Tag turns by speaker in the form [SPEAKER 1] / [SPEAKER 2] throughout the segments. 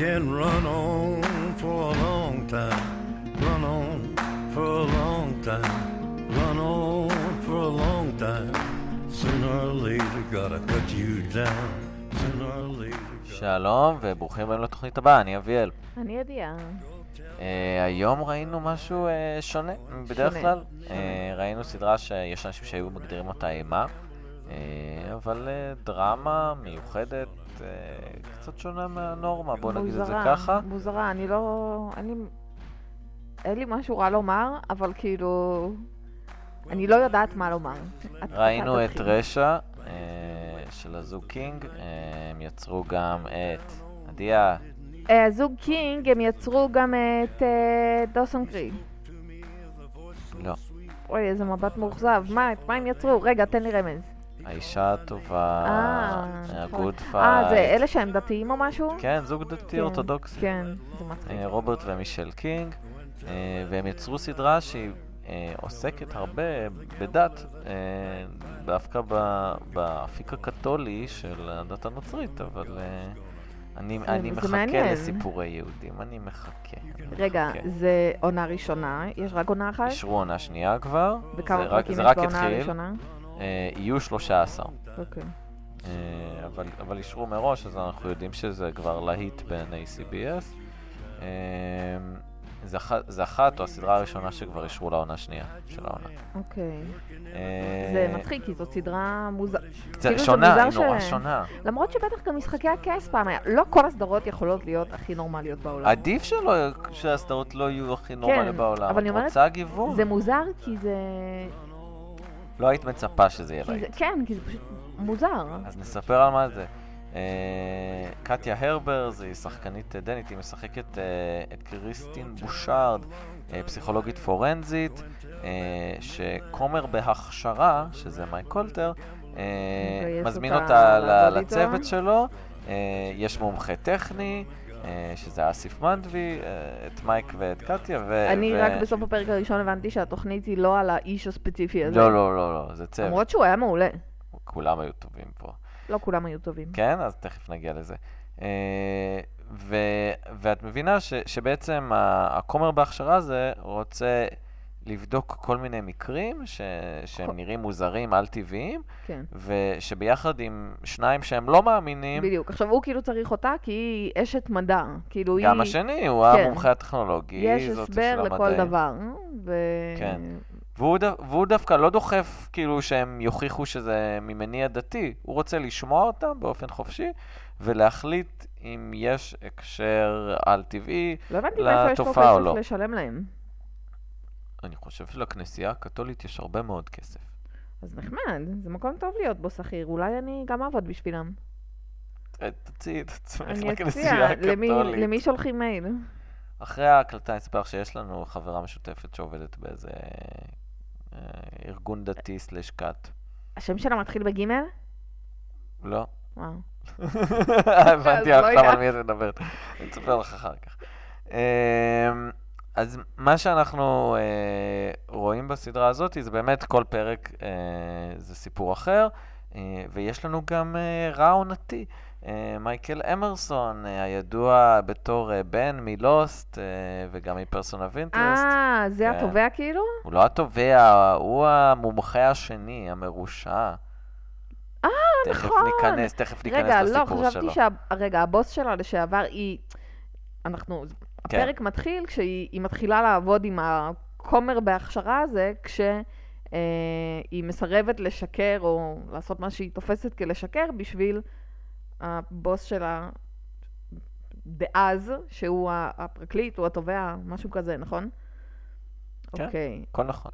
[SPEAKER 1] can run on for a long time, run on for a long time, run on for a long time. Sooner or later gotta cut you down. Sooner or later.
[SPEAKER 2] שלום וברוכים הבאים לתוכנית הבאה, אני אביאל.
[SPEAKER 3] אני ידיעה.
[SPEAKER 2] היום ראינו משהו שונה בדרך כלל. ראינו סדרה שיש אנשים שהיו מגדירים אותה אימה, אבל דרמה מיוחדת, קצת שונה מהנורמה, בוא נגיד את זה ככה.
[SPEAKER 3] מוזרה, אין לי משהו רע לומר, אבל כאילו, אני לא יודעת מה לומר.
[SPEAKER 2] ראינו את רשע של הזוג קינג, הם יצרו גם את עדיה.
[SPEAKER 3] הזוג קינג, הם יצרו גם את דוסון קריג.
[SPEAKER 2] לא.
[SPEAKER 3] אוי, איזה מבט מאוכזב. מה הם יצרו? רגע, תן לי רמז.
[SPEAKER 2] האישה הטובה, הגוד פייט.
[SPEAKER 3] זה אלה שהם דתיים או משהו?
[SPEAKER 2] כן, זוג דתי אורתודוקסי.
[SPEAKER 3] כן, זה מצחיק.
[SPEAKER 2] רוברט ומישל קינג, והם יצרו סדרה שהיא עוסקת הרבה בדת, דווקא באפיק הקתולי של הדת הנוצרית, אבל אני מחכה לסיפורי יהודים, אני מחכה.
[SPEAKER 3] רגע, זה עונה ראשונה? יש רק עונה אחת?
[SPEAKER 2] אישרו עונה שנייה כבר,
[SPEAKER 3] וכמה פרקים יש בעונה הראשונה?
[SPEAKER 2] יהיו 13.
[SPEAKER 3] אוקיי.
[SPEAKER 2] אבל אישרו מראש, אז אנחנו יודעים שזה כבר להיט בעיני CBS. זה אחת או הסדרה הראשונה שכבר אישרו לעונה שנייה של העונה.
[SPEAKER 3] אוקיי. זה מצחיק, כי זאת סדרה
[SPEAKER 2] שונה, היא נורא שונה.
[SPEAKER 3] למרות שבטח גם משחקי הכס פעם היה. לא כל הסדרות יכולות להיות הכי נורמליות בעולם.
[SPEAKER 2] עדיף שהסדרות לא יהיו הכי נורמליות בעולם.
[SPEAKER 3] אבל אני אומרת,
[SPEAKER 2] רוצה גיוון.
[SPEAKER 3] זה מוזר כי זה...
[SPEAKER 2] לא היית מצפה שזה יהיה להיט.
[SPEAKER 3] כן, כי זה פשוט מוזר.
[SPEAKER 2] אז נספר על מה זה. קטיה הרבר, היא שחקנית דנית, היא משחקת את קריסטין בושארד, פסיכולוגית פורנזית, שקומר בהכשרה, שזה מייק קולטר, מזמין אותה לצוות שלו. יש מומחה טכני, שזה אסיף מנדבי, את מייק ואת קטיה.
[SPEAKER 3] אני רק בסוף הפרק הראשון הבנתי שהתוכנית היא לא על האיש הספציפי הזה.
[SPEAKER 2] לא, זה צוות.
[SPEAKER 3] למרות שהוא היה מעולה.
[SPEAKER 2] כולם היו טובים פה.
[SPEAKER 3] לא כולם היו טובים.
[SPEAKER 2] כן, אז תכף נגיע לזה. ואת מבינה שבעצם הכומר בהכשרה הזה רוצה לבדוק כל מיני מקרים שהם נראים מוזרים, על טבעיים,
[SPEAKER 3] כן.
[SPEAKER 2] ושביחד עם שניים שהם לא מאמינים...
[SPEAKER 3] בדיוק. עכשיו הוא כאילו צריך אותה כי היא אשת מדע. כאילו
[SPEAKER 2] גם
[SPEAKER 3] היא...
[SPEAKER 2] השני, הוא המומחה הטכנולוגי.
[SPEAKER 3] יש הסבר לכל דבר.
[SPEAKER 2] כן. והוא דווקא לא דוחף כאילו שהם יוכיחו שזה ממניע דתי. הוא רוצה לשמוע אותם באופן חופשי, ולהחליט אם יש הקשר על טבעי לתופעה או לא.
[SPEAKER 3] לא הבנתי מאיפה יש לו כסף לשלם להם.
[SPEAKER 2] אני חושב שלכנסייה הקתולית יש הרבה מאוד כסף.
[SPEAKER 3] אז נחמד, זה מקום טוב להיות בו שכיר. אולי אני גם אעבוד בשבילם.
[SPEAKER 2] תציעי את עצמך לכנסייה הקתולית.
[SPEAKER 3] למי שולחים מייל?
[SPEAKER 2] אחרי ההקלטה נספר שיש לנו חברה משותפת שעובדת באיזה ארגון דתי /כת.
[SPEAKER 3] השם שלה מתחיל בגימל?
[SPEAKER 2] לא.
[SPEAKER 3] וואו.
[SPEAKER 2] הבנתי עכשיו על מי את מדברת. אני אספר לך אחר כך. אז מה שאנחנו רואים בסדרה הזאת זה באמת כל פרק זה סיפור אחר, ויש לנו גם רע עונתי. מייקל אמרסון, הידוע בתור בן מלוסט וגם מפרסון אוף אינטרסט.
[SPEAKER 3] זה התובע כאילו?
[SPEAKER 2] הוא לא התובע, הוא המומחה השני, המרושע.
[SPEAKER 3] נכון.
[SPEAKER 2] תכף ניכנס לסיפור שלו.
[SPEAKER 3] רגע, הבוס שלה לשעבר היא... הפרק מתחיל כשהיא מתחילה לעבוד עם הכומר בהכשרה הזה, כשהיא מסרבת לשקר או לעשות מה שהיא תופסת כלשקר בשביל הבוס שלה דאז, שהוא הפרקליט או התובע, משהו כזה, נכון?
[SPEAKER 2] כן, הכל נכון.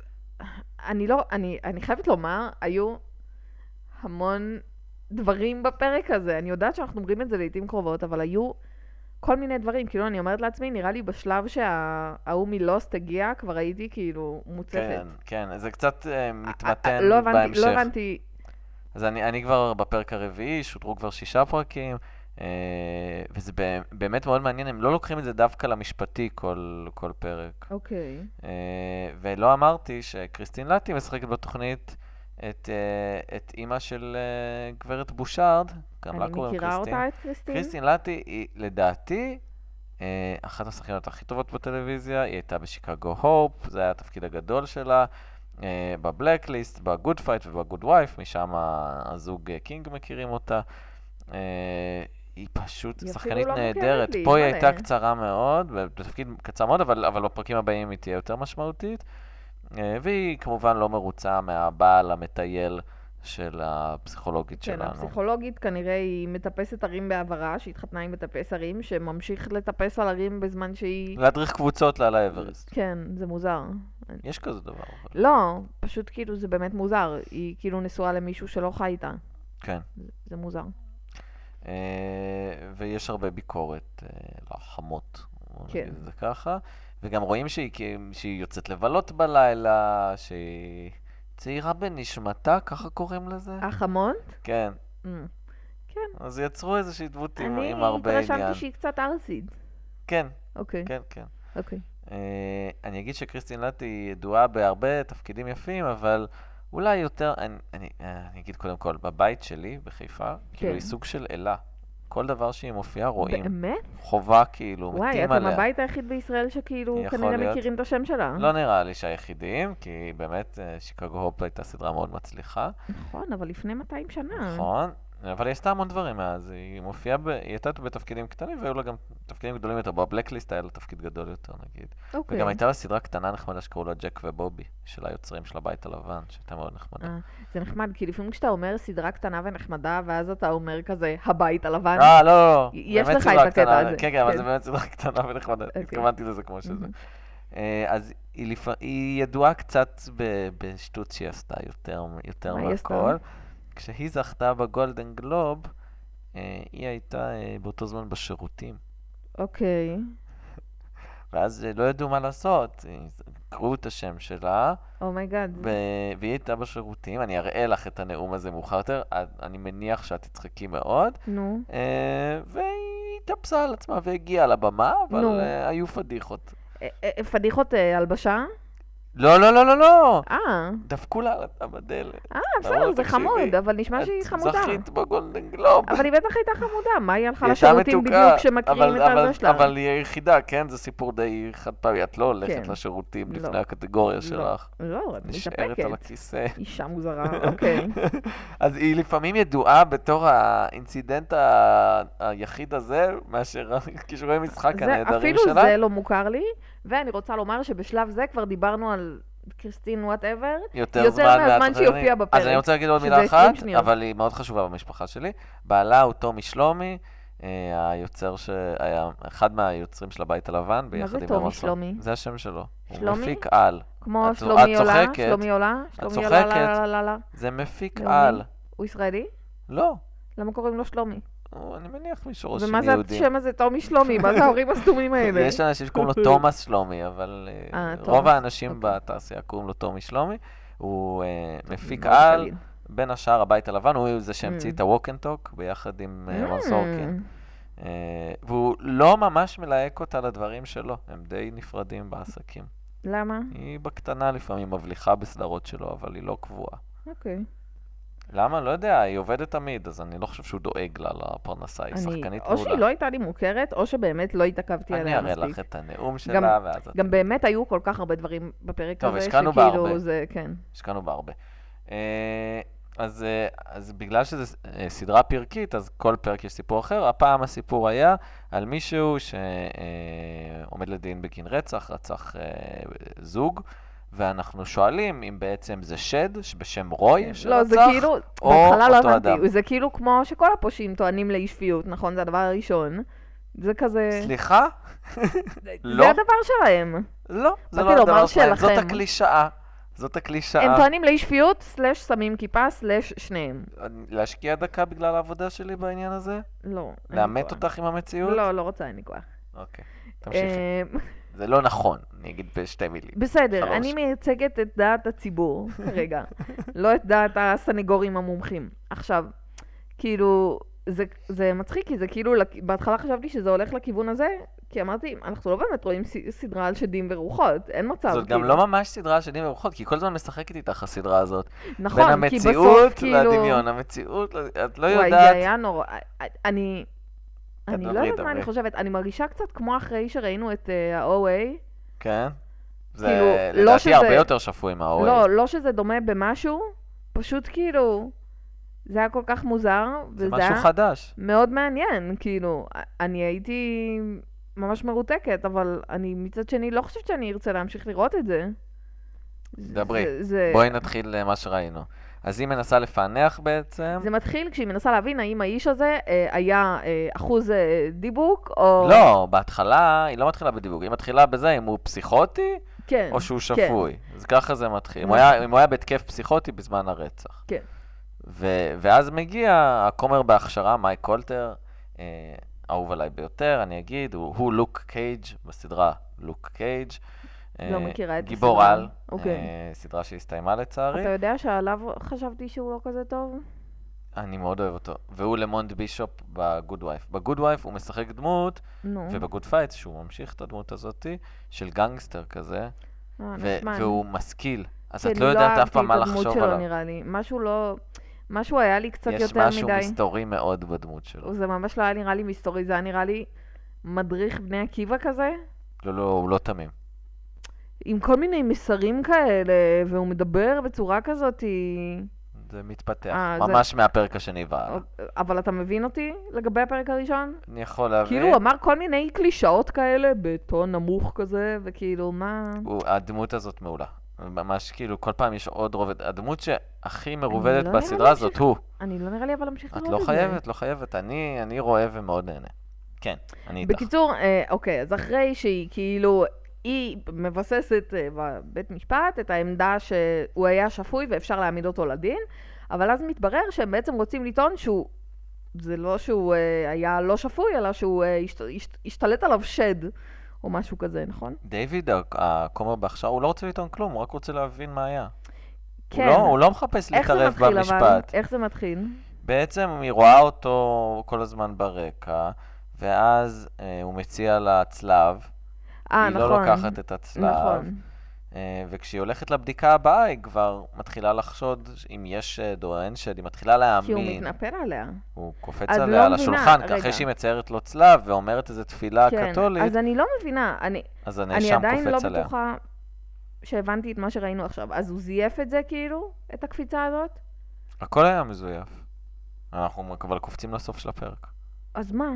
[SPEAKER 3] אני חייבת לומר, היו המון דברים בפרק הזה. אני יודעת שאנחנו אומרים את זה לעתים קרובות, אבל היו כל מיני דברים. כאילו, אני אומרת לעצמי, נראה לי בשלב שההוא מלוסט הגיע, כבר הייתי כאילו מוצפת.
[SPEAKER 2] כן, זה קצת מתמתן בהמשך.
[SPEAKER 3] לא הבנתי.
[SPEAKER 2] אז אני כבר בפרק הרביעי, שודרו כבר 6 פרקים, וזה באמת מאוד מעניין, הם לא לוקחים את זה דווקא למשפטי כל פרק.
[SPEAKER 3] אוקיי.
[SPEAKER 2] ולא אמרתי שקריסטין לטי משחקת בתוכנית את אימא של גברת בושארד, גם לה קוראים
[SPEAKER 3] אני מכירה
[SPEAKER 2] קריסטין.
[SPEAKER 3] אותה, את קריסטין.
[SPEAKER 2] קריסטין לטי היא לדעתי אחת השחקניות הכי טובות בטלוויזיה, היא הייתה בשיקגו הופ, זה היה התפקיד הגדול שלה, בבלקליסט, בגוד פייט ובגוד וייף, משם הזוג קינג מכירים אותה. היא פשוט שחקנית נהדרת. פה היא הייתה קצרה מאוד, בתפקיד קצר מאוד, אבל בפרקים הבאים היא תהיה יותר משמעותית. והיא כמובן לא מרוצה מהבעל המטייל של הפסיכולוגית שלנו.
[SPEAKER 3] כן, הפסיכולוגית כנראה היא מטפסת הרים בעברה, שהתחתנה עם מטפס הרים, שממשיך לטפס על הרים בזמן שהיא...
[SPEAKER 2] להדריך קבוצות לעל האברסט.
[SPEAKER 3] כן, זה מוזר.
[SPEAKER 2] יש כזה דבר.
[SPEAKER 3] לא, פשוט כאילו זה באמת מוזר. היא כאילו נשואה למישהו שלא חי איתה.
[SPEAKER 2] כן.
[SPEAKER 3] זה מוזר.
[SPEAKER 2] ויש הרבה ביקורת לחמות,
[SPEAKER 3] כן.
[SPEAKER 2] נגיד את זה ככה. וגם רואים שהיא יוצאת לבלות בלילה, שהיא צעירה בנשמתה, ככה קוראים לזה?
[SPEAKER 3] החמות?
[SPEAKER 2] כן.
[SPEAKER 3] כן.
[SPEAKER 2] אז יצרו איזושהי דמות עם הרבה עניין.
[SPEAKER 3] אני התרשמתי שהיא קצת ארסית.
[SPEAKER 2] כן.
[SPEAKER 3] אוקיי.
[SPEAKER 2] כן, כן.
[SPEAKER 3] אוקיי.
[SPEAKER 2] אני אגיד שקריסטין לטי היא ידועה בהרבה תפקידים יפים, אבל אולי יותר, אני אגיד קודם כל, בבית שלי, בחיפה, כאילו היא סוג של אלה. כל דבר שהיא מופיעה רואים. באמת? חובה כאילו, מתים עליה.
[SPEAKER 3] וואי, אתם הבית היחיד בישראל שכאילו כנראה מכירים את השם שלה.
[SPEAKER 2] לא נראה לי שהיחידים, כי באמת שיקגו הופ הייתה סדרה מאוד מצליחה.
[SPEAKER 3] נכון, אבל לפני 200 שנה.
[SPEAKER 2] נכון, אבל היא עשתה המון דברים מאז. היא מופיעה, היא הייתה בתפקידים קטנים, והיו לה גם תפקידים גדולים יותר. בבלקליסט היה לה תפקיד גדול יותר, נגיד. וגם הייתה לה סדרה קטנה נחמדה שקראו לה ג'ק ובובי, של היוצרים של הבית הלבן, שהייתה מאוד נחמדה.
[SPEAKER 3] זה נחמד, כי לפעמים כשאתה אומר סדרה קטנה ונחמדה, ואז אתה אומר כזה, הבית הלבן.
[SPEAKER 2] לא.
[SPEAKER 3] יש לך את הקטע הזה.
[SPEAKER 2] כן, אבל זה באמת סדרה קטנה ונחמדה. התכוונתי לזה כמו שזה. אז היא ידועה קצת בשטות שהיא עשתה יותר מהכל. כשהיא זכתה בגולדן גלוב, היא הייתה באותו זמן בשירותים.
[SPEAKER 3] אוקיי.
[SPEAKER 2] ואז לא ידעו מה לעשות. קראו את השם שלה.
[SPEAKER 3] אומייגאד.
[SPEAKER 2] והיא הייתה בשירותים. אני אראה לך את הנאום הזה מאוחר יותר. אני מניח שאת תצחקי מאוד.
[SPEAKER 3] נו.
[SPEAKER 2] והיא התאפסה על עצמה והגיעה לבמה, אבל היו פדיחות.
[SPEAKER 3] פדיחות הלבשה?
[SPEAKER 2] לא. דפקו לה בדלת.
[SPEAKER 3] בסדר, זה חמוד, אבל נשמע שהיא חמודה.
[SPEAKER 2] את זכית בגולדן גלוב.
[SPEAKER 3] אבל היא בטח הייתה חמודה, מה היא הלכה לשירותים בדיוק כשמכירים את הזה שלה?
[SPEAKER 2] אבל היא היחידה, כן? זה סיפור די חד פעמי, את לא הולכת לשירותים לפני הקטגוריה שלך.
[SPEAKER 3] לא, את מתאפקת.
[SPEAKER 2] נשארת על הכיסא.
[SPEAKER 3] אישה מוזרה, אוקיי.
[SPEAKER 2] אז היא לפעמים ידועה בתור האינצידנט היחיד הזה, מאשר כישורי משחק הנהדרים שלה.
[SPEAKER 3] אפילו זה לא מוכר לי. ואני רוצה לומר שבשלב זה כבר דיברנו על קריסטין וואטאבר, יותר מהזמן שהיא הופיעה בפרק.
[SPEAKER 2] אז אני רוצה להגיד עוד מילה אחת, אבל היא מאוד חשובה במשפחה שלי. בעלה הוא טומי שלומי, היוצר שהיה אחד מהיוצרים של הבית הלבן.
[SPEAKER 3] מה זה טומי שלומי?
[SPEAKER 2] זה השם שלו.
[SPEAKER 3] שלומי?
[SPEAKER 2] הוא מפיק על.
[SPEAKER 3] כמו שלומי עולה? שלומי עולה?
[SPEAKER 2] את צוחקת. זה מפיק על.
[SPEAKER 3] הוא ישראלי?
[SPEAKER 2] לא.
[SPEAKER 3] למה קוראים לו שלומי?
[SPEAKER 2] אני מניח משורשים
[SPEAKER 3] יהודים. ומה זה השם הזה, טומי שלומי? מה זה ההורים הסתומים האלה?
[SPEAKER 2] יש אנשים שקוראים לו תומאס שלומי, אבל רוב האנשים בתעשייה קוראים לו טומי שלומי. הוא מפיק על, בין השאר הבית הלבן, הוא זה שהמציא את הווק אנד טוק ביחד עם רון סורקין. והוא לא ממש מלהק אותה לדברים שלו, הם די נפרדים בעסקים.
[SPEAKER 3] למה?
[SPEAKER 2] היא בקטנה לפעמים מבליחה בסדרות שלו, אבל היא לא קבועה.
[SPEAKER 3] אוקיי.
[SPEAKER 2] למה? לא יודע, היא עובדת תמיד, אז אני לא חושב שהוא דואג לה לפרנסה, היא שחקנית מעולה.
[SPEAKER 3] או שהיא לא הייתה לי מוכרת, או שבאמת לא התעכבתי עליה מספיק.
[SPEAKER 2] אני אראה לך את הנאום שלה, ואז...
[SPEAKER 3] גם באמת היו כל כך הרבה דברים בפרק הזה, שכאילו זה, כן.
[SPEAKER 2] השקענו בהרבה. אז בגלל שזו סדרה פרקית, אז כל פרק יש סיפור אחר. הפעם הסיפור היה על מישהו שעומד לדין בגין רצח זוג, ואנחנו שואלים אם בעצם זה שד בשם רוי שרצח,
[SPEAKER 3] לא, זה כאילו, בהתחלה לא הבנתי, זה כאילו כמו שכל הפושעים טוענים לאי שפיות, נכון? זה הדבר הראשון. זה כזה...
[SPEAKER 2] סליחה? לא.
[SPEAKER 3] זה הדבר שלהם.
[SPEAKER 2] לא, זה לא הדבר שלהם, זאת הקלישאה. זאת הקלישאה.
[SPEAKER 3] הם טוענים לאי שפיות, סלש שמים כיפה, סלש שניהם.
[SPEAKER 2] להשקיע דקה בגלל העבודה שלי בעניין הזה?
[SPEAKER 3] לא.
[SPEAKER 2] לאמת אותך עם המציאות?
[SPEAKER 3] לא, לא רוצה, אין לי כוח.
[SPEAKER 2] אוקיי, תמשיכי. זה לא נכון, אני אגיד בשתי מילים.
[SPEAKER 3] בסדר, אני מייצגת את דעת הציבור כרגע, לא את דעת הסניגורים המומחים. עכשיו, כאילו, זה מצחיק, כי זה כאילו, בהתחלה חשבתי שזה הולך לכיוון הזה, כי אמרתי, אנחנו לא באמת רואים סדרה על שדים ורוחות, אין מצב.
[SPEAKER 2] זאת גם לא ממש סדרה על שדים ורוחות, כי כל הזמן משחקת איתך הסדרה הזאת.
[SPEAKER 3] נכון, כי בסוף כאילו...
[SPEAKER 2] בין המציאות לדמיון, המציאות, את לא יודעת...
[SPEAKER 3] וואי, זה היה נורא... אני לא יודעת מה אני חושבת, אני מרגישה קצת כמו אחרי שראינו את ה-OA.
[SPEAKER 2] כן? זה
[SPEAKER 3] כאילו,
[SPEAKER 2] לדעתי הרבה יותר שפוי מה-OA.
[SPEAKER 3] לא שזה דומה במשהו, פשוט כאילו... זה היה כל כך מוזר,
[SPEAKER 2] זה משהו חדש.
[SPEAKER 3] מאוד מעניין, כאילו, אני הייתי ממש מרותקת, אבל אני מצד שני לא חושבת שאני ארצה להמשיך לראות את זה.
[SPEAKER 2] דברי, בואי נתחיל מה שראינו. אז היא מנסה לפענח בעצם.
[SPEAKER 3] זה מתחיל כשהיא מנסה להבין האם האיש הזה היה אחוז דיבוק, או...
[SPEAKER 2] לא, בהתחלה היא לא מתחילה בדיבוק, היא מתחילה בזה אם הוא פסיכוטי,
[SPEAKER 3] כן,
[SPEAKER 2] או שהוא שפוי.
[SPEAKER 3] כן.
[SPEAKER 2] אז ככה זה מתחיל. אם הוא היה בהתקף פסיכוטי בזמן הרצח.
[SPEAKER 3] כן.
[SPEAKER 2] ואז מגיע הכומר בהכשרה, מייק קולטר, אהוב עליי ביותר, אני אגיד, הוא לוק קייג' בסדרה לוק קייג'.
[SPEAKER 3] לא מכירה את הסדרה.
[SPEAKER 2] גיבור על,
[SPEAKER 3] אוקיי.
[SPEAKER 2] סדרה שהסתיימה לצערי.
[SPEAKER 3] אתה יודע שעליו חשבתי שהוא לא כזה טוב?
[SPEAKER 2] אני מאוד אוהב אותו. והוא למונד בישופ בגוד וייף. בגוד וייף הוא משחק דמות, ובגוד פייטס, שהוא ממשיך את הדמות הזאת, של גנגסטר כזה, והוא משכיל. אז את לא יודעת אף פעם מה לחשוב עליו.
[SPEAKER 3] נראה לי. משהו היה לי קצת יותר מדי.
[SPEAKER 2] יש משהו מסתורי מאוד בדמות שלו.
[SPEAKER 3] זה ממש לא היה נראה לי מסתורי, זה היה נראה לי מדריך בני עקיבא כזה.
[SPEAKER 2] לא, הוא לא תמים.
[SPEAKER 3] עם כל מיני מסרים כאלה, והוא מדבר בצורה כזאת.
[SPEAKER 2] זה מתפתח, ממש מהפרק השני והלאה.
[SPEAKER 3] אבל אתה מבין אותי לגבי הפרק הראשון?
[SPEAKER 2] אני יכול להבין.
[SPEAKER 3] כאילו הוא אמר כל מיני קלישאות כאלה, בטון נמוך כזה, וכאילו מה...
[SPEAKER 2] הדמות הזאת מעולה. ממש כאילו, כל פעם יש עוד רובד. הדמות שהכי מרובדת בסדרה הזאת הוא.
[SPEAKER 3] אני לא נראה לי אבל להמשיך לראות את זה.
[SPEAKER 2] את לא חייבת. אני רואה ומאוד נהנה. כן, אני איתך.
[SPEAKER 3] בקיצור, אוקיי, אז אחרי שהיא כאילו, היא מבססת בבית משפט את העמדה שהוא היה שפוי ואפשר להעמיד אותו לדין, אבל אז מתברר שהם בעצם רוצים לטעון שהוא, זה לא שהוא היה לא שפוי, אלא שהוא השתלט עליו שד. או משהו כזה, נכון?
[SPEAKER 2] דיוויד, הכומר בהכשרה, הוא לא רוצה לטעון כלום, הוא רק רוצה להבין מה היה.
[SPEAKER 3] כן.
[SPEAKER 2] הוא לא מחפש להתערב במשפט.
[SPEAKER 3] איך זה מתחיל?
[SPEAKER 2] בעצם היא רואה אותו כל הזמן ברקע, ואז הוא מציע לה צלב. היא לא לוקחת את הצלב.
[SPEAKER 3] נכון.
[SPEAKER 2] וכשהיא הולכת לבדיקה הבאה, היא כבר מתחילה לחשוד אם יש שד או אין שד, היא מתחילה להאמין.
[SPEAKER 3] כי הוא מתנפל עליה.
[SPEAKER 2] הוא קופץ עליה על השולחן, אחרי שהיא מציירת לו צלב ואומרת איזו תפילה קתולית.
[SPEAKER 3] אז אני לא מבינה.
[SPEAKER 2] אז הנאשם קופץ עליה.
[SPEAKER 3] אני עדיין לא בטוחה שהבנתי את מה שראינו עכשיו. אז הוא זייף את זה כאילו, את הקפיצה הזאת?
[SPEAKER 2] הכל היה מזויף. אנחנו אבל קופצים לסוף של הפרק.
[SPEAKER 3] אז מה?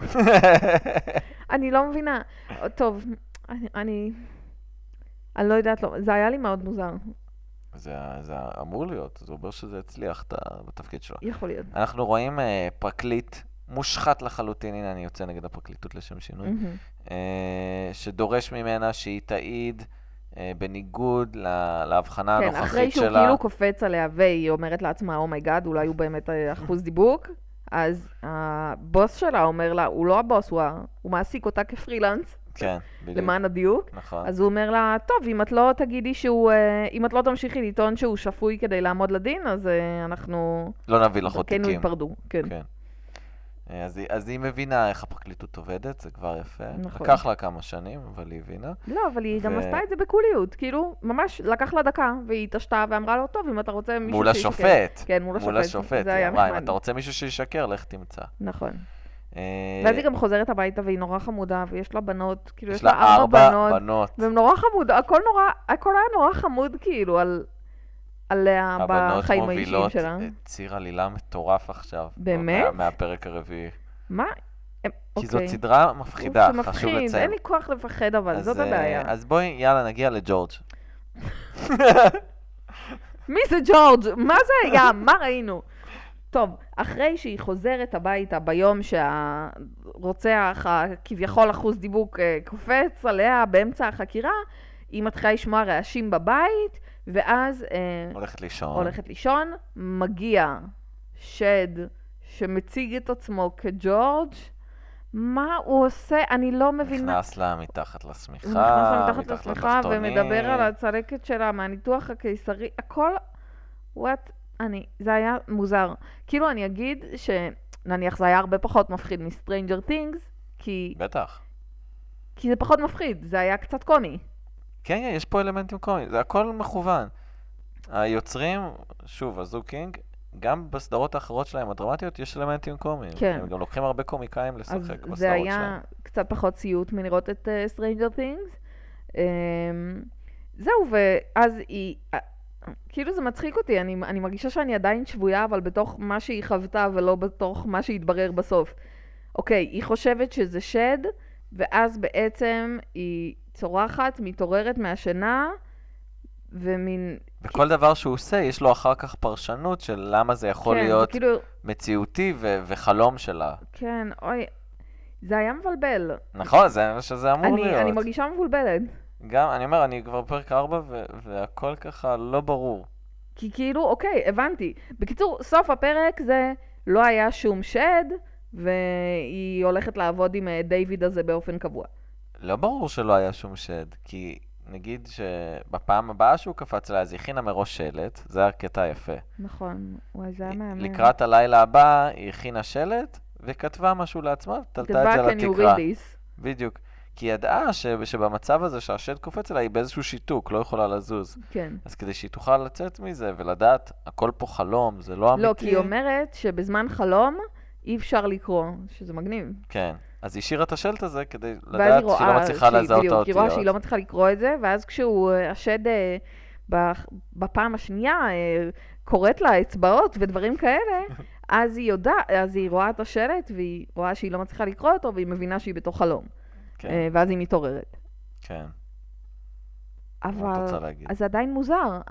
[SPEAKER 3] אני לא מבינה. טוב, אני לא יודעת, לא. זה היה לי מאוד מוזר.
[SPEAKER 2] זה אמור להיות, זה אומר שזה הצליח בתפקיד שלו.
[SPEAKER 3] יכול להיות.
[SPEAKER 2] אנחנו רואים פרקליט מושחת לחלוטין, הנה אני יוצא נגד הפרקליטות לשם שינוי, שדורש ממנה שהיא תעיד בניגוד להבחנה הנוכחית שלה. כן, אחרי שהוא
[SPEAKER 3] כאילו קופץ עליה והיא אומרת לעצמה, אומייגאד, אולי הוא באמת אחוז דיבוק, אז הבוס שלה אומר לה, הוא לא הבוס, הוא מעסיק אותה כפרילנס.
[SPEAKER 2] כן, בדיוק.
[SPEAKER 3] למען הדיוק.
[SPEAKER 2] נכון.
[SPEAKER 3] אז הוא אומר לה, טוב, אם את לא תגידי שהוא, אם את לא תמשיכי לטעון שהוא שפוי כדי לעמוד לדין, אז אנחנו...
[SPEAKER 2] לא נביא לך עוד תיקים.
[SPEAKER 3] כן, ייפרדו, כן.
[SPEAKER 2] אז היא מבינה איך הפרקליטות עובדת, זה כבר יפה.
[SPEAKER 3] נכון.
[SPEAKER 2] לקח לה כמה שנים, אבל היא הבינה.
[SPEAKER 3] לא, אבל היא גם עשתה את זה בקוליות. כאילו, ממש לקח לה דקה, והיא התעשתה ואמרה לו, טוב, אם אתה רוצה מישהו
[SPEAKER 2] מול השופט.
[SPEAKER 3] כן, מול השופט.
[SPEAKER 2] זה היה נחמד. אם אתה רוצה מישהו שישקר, לך תמצא.
[SPEAKER 3] נכון. ואז היא גם חוזרת הביתה והיא נורא חמודה, ויש לה בנות, כאילו יש לה
[SPEAKER 2] 4 בנות.
[SPEAKER 3] והן נורא חמודה, הכל היה נורא חמוד כאילו עליה בחיים האישיים שלה.
[SPEAKER 2] הבנות מובילות ציר עלילה מטורף עכשיו.
[SPEAKER 3] באמת?
[SPEAKER 2] מהפרק הרביעי.
[SPEAKER 3] מה?
[SPEAKER 2] כי זאת סדרה מפחידה, חשוב לציין.
[SPEAKER 3] אין לי כוח לפחד, אבל זאת הבעיה.
[SPEAKER 2] אז בואי, יאללה, נגיע לג'ורג'.
[SPEAKER 3] מי זה ג'ורג'? מה זה היה? מה ראינו? טוב, אחרי שהיא חוזרת הביתה ביום שהרוצח כביכול אחוז דיבוק קופץ עליה באמצע החקירה, היא מתחילה לשמוע רעשים בבית, ואז הולכת לישון, מגיע שד שמציג את עצמו כג'ורג'. מה הוא עושה? אני לא מבינה.
[SPEAKER 2] נכנס לה מתחת לשמיכה,
[SPEAKER 3] מתחת לשמיכה ומדבר על הצלקת שלה מהניתוח הקיסרי, הכל, זה היה מוזר. כאילו אני אגיד שנניח זה היה הרבה פחות מפחיד מ-Stranger Things, כי...
[SPEAKER 2] בטח.
[SPEAKER 3] כי זה פחות מפחיד, זה היה קצת קומי.
[SPEAKER 2] כן, יש פה אלמנטים קומיים, זה הכל מכוון. היוצרים, שוב, הזוג קינג, גם בסדרות האחרות שלהם, הדרמטיות, יש אלמנטים קומיים.
[SPEAKER 3] כן.
[SPEAKER 2] הם גם לוקחים הרבה קומיקאים לשחק בסדרות שלהם.
[SPEAKER 3] אז זה היה קצת פחות סיוט מלראות את Stranger Things. זהו, ואז היא... כאילו זה מצחיק אותי, אני מרגישה שאני עדיין שבויה, אבל בתוך מה שהיא חוותה ולא בתוך מה שהתברר בסוף. אוקיי, היא חושבת שזה שד, ואז בעצם היא צורחת, מתעוררת מהשינה, ומין...
[SPEAKER 2] וכל דבר שהוא עושה, יש לו אחר כך פרשנות של למה זה יכול להיות
[SPEAKER 3] כאילו...
[SPEAKER 2] מציאותי וחלום שלה.
[SPEAKER 3] כן, אוי, זה היה מבלבל.
[SPEAKER 2] נכון, זה מה שזה אמור להיות.
[SPEAKER 3] אני מרגישה מבולבלת.
[SPEAKER 2] גם, אני אומר, אני כבר בפרק 4 והכל ככה לא ברור.
[SPEAKER 3] כי כאילו, אוקיי, הבנתי. בקיצור, סוף הפרק זה לא היה שום שד, והיא הולכת לעבוד עם דיוויד הזה באופן קבוע.
[SPEAKER 2] לא ברור שלא היה שום שד, כי נגיד שבפעם הבאה שהוא קפץ לה, אז היא הכינה מראש שלט, זה היה קטע יפה.
[SPEAKER 3] נכון, וואי, זה היה מאמן.
[SPEAKER 2] לקראת הלילה הבא היא הכינה שלט, וכתבה משהו לעצמה, תלתה את זה לתקרה. בדיוק. כי היא ידעה שבמצב הזה שהשד קופץ אליה, היא באיזשהו שיתוק, לא יכולה לזוז.
[SPEAKER 3] כן.
[SPEAKER 2] אז כדי שהיא תוכל לצאת מזה ולדעת, הכל פה חלום, זה לא אמיתי.
[SPEAKER 3] לא, כי היא אומרת שבזמן חלום אי אפשר לקרוא, שזה מגניב.
[SPEAKER 2] כן. אז היא השאירה את השלט הזה כדי לדעת שהיא לא מצליחה לזהות את האותיות.
[SPEAKER 3] היא רואה שהיא לא מצליחה לקרוא את זה, ואז כשהוא, השד בפעם השנייה, קוראת לה אצבעות ודברים כאלה, אז היא רואה את השלט, והיא רואה שהיא לא מצליחה לקרוא אותו, והיא מבינה שהיא בתוך חלום.
[SPEAKER 2] כן.
[SPEAKER 3] ואז היא מתעוררת.
[SPEAKER 2] כן.
[SPEAKER 3] אבל, אז זה עדיין מוזר.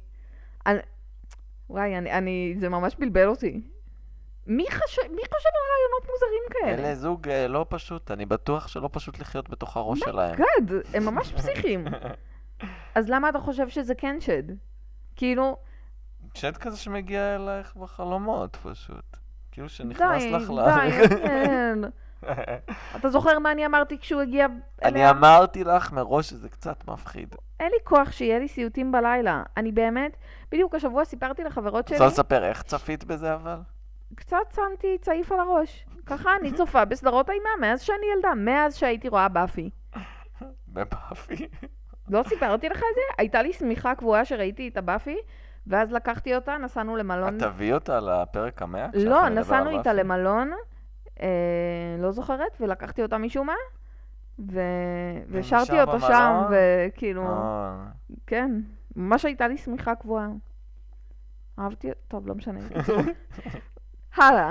[SPEAKER 3] זה ממש בלבל אותי. מי חושב על רעיונות מוזרים כאלה?
[SPEAKER 2] אלה זוג לא פשוט, אני בטוח שלא פשוט לחיות בתוך הראש שלהם.
[SPEAKER 3] גד, הם ממש פסיכים. אז למה אתה חושב שזה כן שד? כאילו...
[SPEAKER 2] שד כזה שמגיע אלייך בחלומות פשוט. כאילו שנכנס לך
[SPEAKER 3] די. אתה זוכר מה אני אמרתי כשהוא הגיע אליה?
[SPEAKER 2] אני אמרתי לך מראש שזה קצת מפחיד.
[SPEAKER 3] אין לי כוח שיהיה לי סיוטים בלילה. אני באמת, בדיוק השבוע סיפרתי לחברות שלי...
[SPEAKER 2] רוצה לספר איך צפית בזה אבל?
[SPEAKER 3] קצת שמתי צעיף על הראש. ככה אני צופה בסדרות אימה מאז שאני ילדה, מאז שהייתי רואה באפי.
[SPEAKER 2] בבאפי?
[SPEAKER 3] לא סיפרתי לך את זה? הייתה לי שמיכה קבועה שראיתי את הבאפי, ואז לקחתי אותה, נסענו למלון...
[SPEAKER 2] את תביא אותה לפרק 100?
[SPEAKER 3] לא, נסענו איתה למלון, לא זוכרת, ולקחתי אותה משום מה, ושרתי אותה שם, וכאילו... כן, ממש הייתה לי שמיכה קבועה. אהבתי, טוב, לא משנה. הלאה.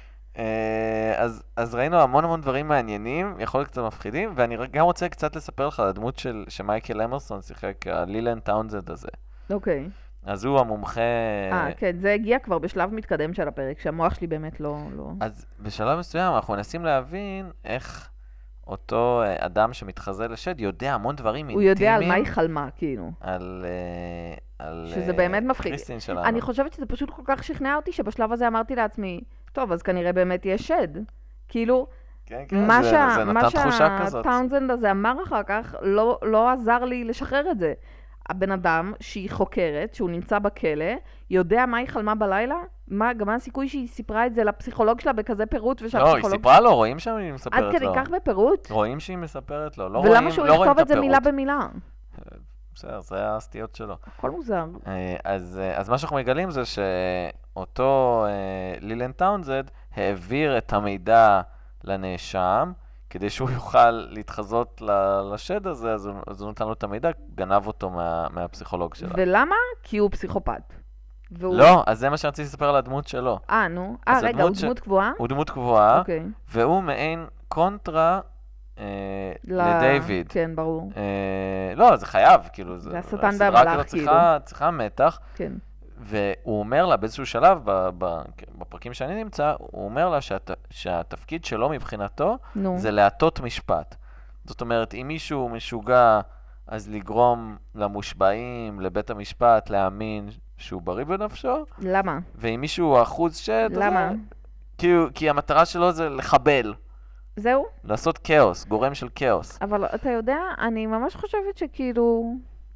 [SPEAKER 2] אז ראינו המון דברים מעניינים, יכול להיות קצת מפחידים, ואני גם רוצה קצת לספר לך על הדמות שמייקל אמרסון שיחק, הלילנד טאונזנד הזה.
[SPEAKER 3] אוקיי.
[SPEAKER 2] אז הוא המומחה...
[SPEAKER 3] כן, זה הגיע כבר בשלב מתקדם של הפרק, שהמוח שלי באמת לא...
[SPEAKER 2] אז בשלב מסוים אנחנו מנסים להבין איך אותו אדם שמתחזה לשד יודע המון דברים אינטימיים.
[SPEAKER 3] הוא יודע על מה היא חלמה, כאילו.
[SPEAKER 2] על
[SPEAKER 3] שזה באמת מפחיד.
[SPEAKER 2] קריסטין שלנו.
[SPEAKER 3] אני חושבת שזה פשוט כל כך שכנע אותי, שבשלב הזה אמרתי לעצמי, טוב, אז כנראה באמת יש שד. כאילו,
[SPEAKER 2] כן, זה נתן תחושה כזאת.
[SPEAKER 3] מה שהטאונזנד הזה אמר אחר כך, לא עזר לי לשחרר את זה. הבן אדם שהיא חוקרת, שהוא נמצא בכלא, יודע מה היא חלמה בלילה? גם מה הסיכוי שהיא סיפרה את זה לפסיכולוג שלה בכזה פירוט?
[SPEAKER 2] לא, היא סיפרה לו, רואים שהיא מספרת לו.
[SPEAKER 3] עד כדי כך בפירוט?
[SPEAKER 2] רואים שהיא מספרת לו, לא
[SPEAKER 3] ולמה שהוא יכתוב את זה מילה במילה?
[SPEAKER 2] בסדר, זה הסטיות שלו.
[SPEAKER 3] הכל מוזר.
[SPEAKER 2] אז מה שאנחנו מגלים זה שאותו לילנד טאונזנד העביר את המידע לנאשם, כדי שהוא יוכל להתחזות לשד הזה, אז הוא נתן לו את המידע, גנב אותו מהפסיכולוג שלה.
[SPEAKER 3] ולמה? כי הוא פסיכופת.
[SPEAKER 2] לא, אז זה מה שרציתי לספר על הדמות שלו.
[SPEAKER 3] נו. רגע, הוא דמות קבועה?
[SPEAKER 2] הוא דמות קבועה, והוא מעין קונטרה לדיוויד.
[SPEAKER 3] כן, ברור.
[SPEAKER 2] לא, זה חייב, כאילו.
[SPEAKER 3] זה השטן והמלאך, כאילו.
[SPEAKER 2] צריכה מתח.
[SPEAKER 3] כן.
[SPEAKER 2] והוא אומר לה באיזשהו שלב, בפרקים שאני נמצא, הוא אומר לה שהתפקיד שלו מבחינתו זה להטות משפט. זאת אומרת, אם מישהו משוגע, אז לגרום למושבעים, לבית המשפט, להאמין שהוא בריא בנפשו.
[SPEAKER 3] למה?
[SPEAKER 2] ואם מישהו אחוז שד,
[SPEAKER 3] למה?
[SPEAKER 2] כי המטרה שלו זה לחבל.
[SPEAKER 3] זהו?
[SPEAKER 2] לעשות כאוס, גורם של כאוס.
[SPEAKER 3] אבל אתה יודע, אני ממש חושבת שכאילו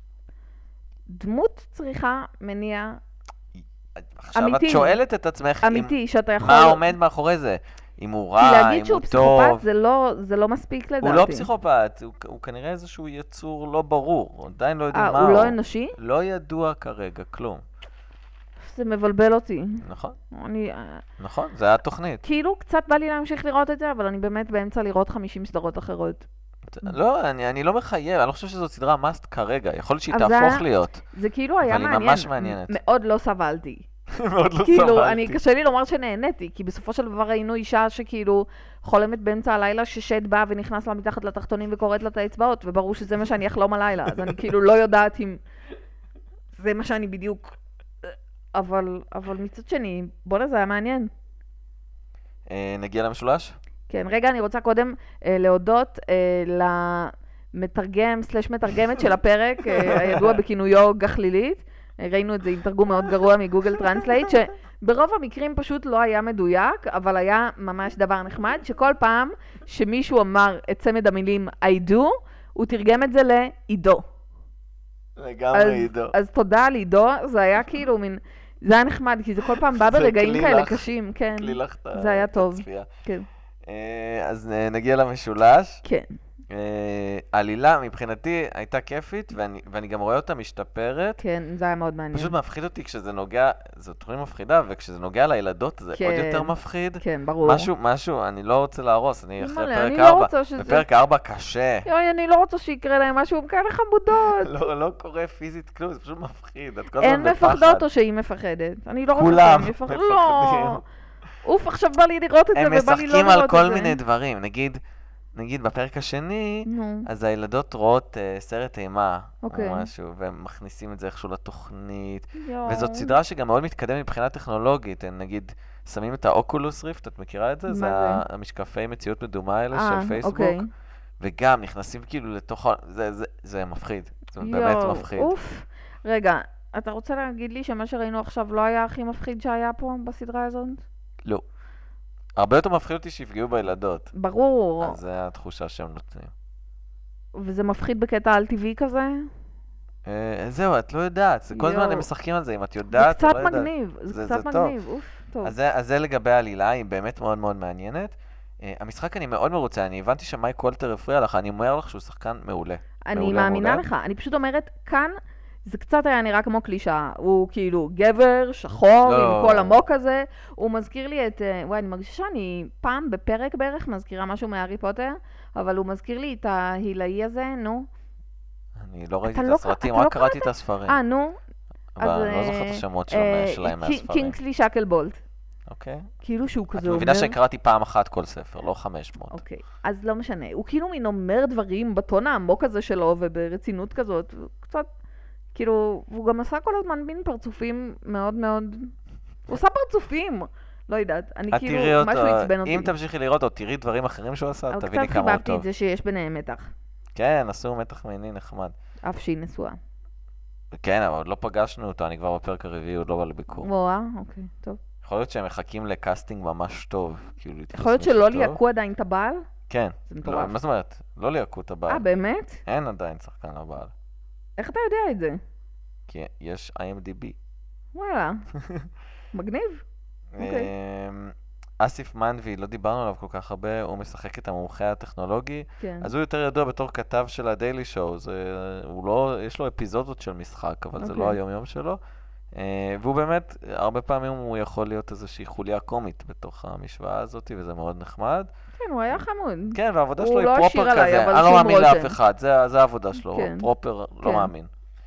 [SPEAKER 3] דמות צריכה מניע
[SPEAKER 2] עכשיו את שואלת את עצמך
[SPEAKER 3] אמיתי, שאתה יכול...
[SPEAKER 2] מה עומד מאחורי זה. אם הוא רע,
[SPEAKER 3] כי
[SPEAKER 2] אם
[SPEAKER 3] להגיד
[SPEAKER 2] הוא
[SPEAKER 3] שהוא
[SPEAKER 2] טוב.
[SPEAKER 3] פסיכופת זה לא מספיק לדעתי.
[SPEAKER 2] הוא לא פסיכופת, הוא כנראה איזשהו יצור לא ברור, עדיין לא יודעים מה הוא.
[SPEAKER 3] הוא לא אנושי?
[SPEAKER 2] לא ידוע כרגע, כלום.
[SPEAKER 3] זה מבלבל אותי.
[SPEAKER 2] נכון,
[SPEAKER 3] אני...
[SPEAKER 2] נכון, זה היה התוכנית.
[SPEAKER 3] כאילו קצת בא לי להמשיך לראות את זה, אבל אני באמת באמצע לראות 50 סדרות אחרות.
[SPEAKER 2] לא, אני לא מחייב, אני לא חושב שזו סדרה מאסט כרגע, יכול להיות שהיא
[SPEAKER 3] אבל
[SPEAKER 2] תהפוך להיות.
[SPEAKER 3] זה כאילו היה
[SPEAKER 2] אבל היא
[SPEAKER 3] מעניין.
[SPEAKER 2] ממש מעניינת.
[SPEAKER 3] מאוד לא סבלתי.
[SPEAKER 2] מאוד לא
[SPEAKER 3] כאילו,
[SPEAKER 2] סבלתי.
[SPEAKER 3] קשה לי לומר שנהניתי, כי בסופו של דבר ראינו אישה שכאילו חולמת באמצע הלילה ששד בא ונכנס לה מתחת לתחתונים וקוראת לה את האצבעות, וברור שזה מה שאני אחלום הלילה, אז אני כאילו לא יודעת אם זה מה שאני בדיוק... אבל מצד שני, בוא'נה, זה היה מעניין.
[SPEAKER 2] נגיע למשולש?
[SPEAKER 3] כן, רגע, אני רוצה קודם להודות למתרגם/מתרגמת של הפרק, הידוע בכינויו גחלילית. ראינו את זה עם תרגום מאוד גרוע מגוגל טרנסלייט, שברוב המקרים פשוט לא היה מדויק, אבל היה ממש דבר נחמד, שכל פעם שמישהו אמר את צמד המילים I do, הוא תרגם את זה לעידו.
[SPEAKER 2] לגמרי עידו.
[SPEAKER 3] אז תודה על עידו, זה היה כאילו מין... זה היה נחמד, כי זה כל פעם בא ברגעים כאלה קשים, כן. זה היה טוב. כן.
[SPEAKER 2] אז נגיע למשולש.
[SPEAKER 3] כן.
[SPEAKER 2] העלילה מבחינתי הייתה כיפית, ואני גם רואה אותה משתפרת.
[SPEAKER 3] כן, זה היה מאוד מעניין.
[SPEAKER 2] פשוט מפחיד אותי כשזה נוגע, זו תוכנית מפחידה, וכשזה נוגע לילדות זה עוד יותר מפחיד.
[SPEAKER 3] כן, ברור.
[SPEAKER 2] משהו, אני לא רוצה להרוס, אני אחרי פרק 4. בפרק 4 קשה.
[SPEAKER 3] יואי, אני לא רוצה שיקרה להם משהו, הם כאלה חמודות.
[SPEAKER 2] לא קורה פיזית כלום, זה פשוט מפחיד.
[SPEAKER 3] הן מפחדות או שהיא מפחדת? אני לא רוצה
[SPEAKER 2] כולם
[SPEAKER 3] מפחדים. לא. אוף, עכשיו בא לי לראות את זה ובא לי לא לראות את זה.
[SPEAKER 2] הם משחקים על כל מיני דברים, נגיד בפרק השני, אז הילדות רואות סרט אימה או משהו, והם מכניסים את זה איכשהו לתוכנית, וזאת סדרה שגם מאוד מתקדמת מבחינה טכנולוגית, הם נגיד שמים את האוקולוס ריפט, את מכירה את זה? זה המשקפי מציאות מדומה האלה של פייסבוק, וגם נכנסים כאילו לתוך, זה מפחיד, זה באמת מפחיד.
[SPEAKER 3] אוף, רגע, אתה רוצה להגיד לי שמה שראינו עכשיו לא היה הכי מפחיד שהיה פה בסדרה הזאת?
[SPEAKER 2] לא. הרבה יותר מפחיד אותי שיפגעו בילדות.
[SPEAKER 3] ברור.
[SPEAKER 2] אז זה התחושה שהם נותנים.
[SPEAKER 3] וזה מפחיד בקטע על-טבעי כזה?
[SPEAKER 2] זהו, את לא יודעת. כל הזמן הם משחקים על זה, אם את יודעת או לא יודעת.
[SPEAKER 3] זה קצת מגניב. אוף, טוב.
[SPEAKER 2] אז זה לגבי העלילה, היא באמת מאוד מאוד מעניינת. המשחק אני מאוד מרוצה, אני הבנתי שמייק וולטר הפריע לך, אני אומר לך שהוא שחקן מעולה.
[SPEAKER 3] אני מאמינה לך, אני פשוט אומרת, כאן זה קצת היה נראה כמו קלישה, הוא כאילו גבר, שחור, עם כל עמוק הזה, הוא מזכיר לי את, וואי, אני מרגישה שאני פעם בפרק בערך מזכירה משהו מהארי פוטר, אבל הוא מזכיר לי את ההילאי הזה, נו.
[SPEAKER 2] אני לא ראיתי את הסרטים, רק קראתי את הספרים.
[SPEAKER 3] נו.
[SPEAKER 2] אבל אני לא זוכר את השמות שלהם מהספרים.
[SPEAKER 3] קינגסלי שקלבולט.
[SPEAKER 2] אוקיי.
[SPEAKER 3] כאילו שהוא כזה
[SPEAKER 2] אומר... את מבינה שקראתי פעם אחת כל ספר, לא 500.
[SPEAKER 3] אוקיי, אז לא משנה. הוא כאילו מין אומר דברים בטון העמוק הזה שלו, וברצינות כזאת, קצת... כאילו, הוא גם עשה כל הזמן מין פרצופים מאוד מאוד... הוא עושה פרצופים! לא יודעת, אני כאילו, משהו עצבן אותי.
[SPEAKER 2] אם תמשיכי לראות או תראי דברים אחרים שהוא עשה, תביני כמה הוא טוב.
[SPEAKER 3] קצת חיבבתי את זה שיש ביניהם מתח.
[SPEAKER 2] כן, עשו מתח מיני נחמד.
[SPEAKER 3] אף שהיא נשואה.
[SPEAKER 2] כן, אבל עוד לא פגשנו אותו, אני כבר בפרק הרביעי, עוד לא בא לביקור.
[SPEAKER 3] אוקיי, טוב.
[SPEAKER 2] יכול להיות שהם מחכים לקאסטינג ממש טוב.
[SPEAKER 3] יכול להיות שלא ליעקו עדיין את הבעל?
[SPEAKER 2] כן. מה זאת אומרת? לא ליעקו את הבעל.
[SPEAKER 3] באמת?
[SPEAKER 2] אין עדיין שחקן לבעל.
[SPEAKER 3] איך אתה יודע את זה?
[SPEAKER 2] כי יש IMDb.
[SPEAKER 3] וואלה. מגניב. אוקיי.
[SPEAKER 2] אסיף מנבי, לא דיברנו עליו כל כך הרבה, הוא משחק את המומחה הטכנולוגי,
[SPEAKER 3] כן.
[SPEAKER 2] אז הוא יותר ידוע בתור כתב של הדיילי שואו, יש לו אפיזודות של משחק, אבל זה לא היום-יום שלו, והוא באמת, הרבה פעמים הוא יכול להיות איזושהי חוליה קומית בתוך המשוואה הזאת, וזה מאוד נחמד.
[SPEAKER 3] כן, הוא היה חמוד.
[SPEAKER 2] כן, והעבודה שלו היא פרופר כזה, אני לא מאמין לאף אחד, זה העבודה שלו, פרופר, לא מאמין.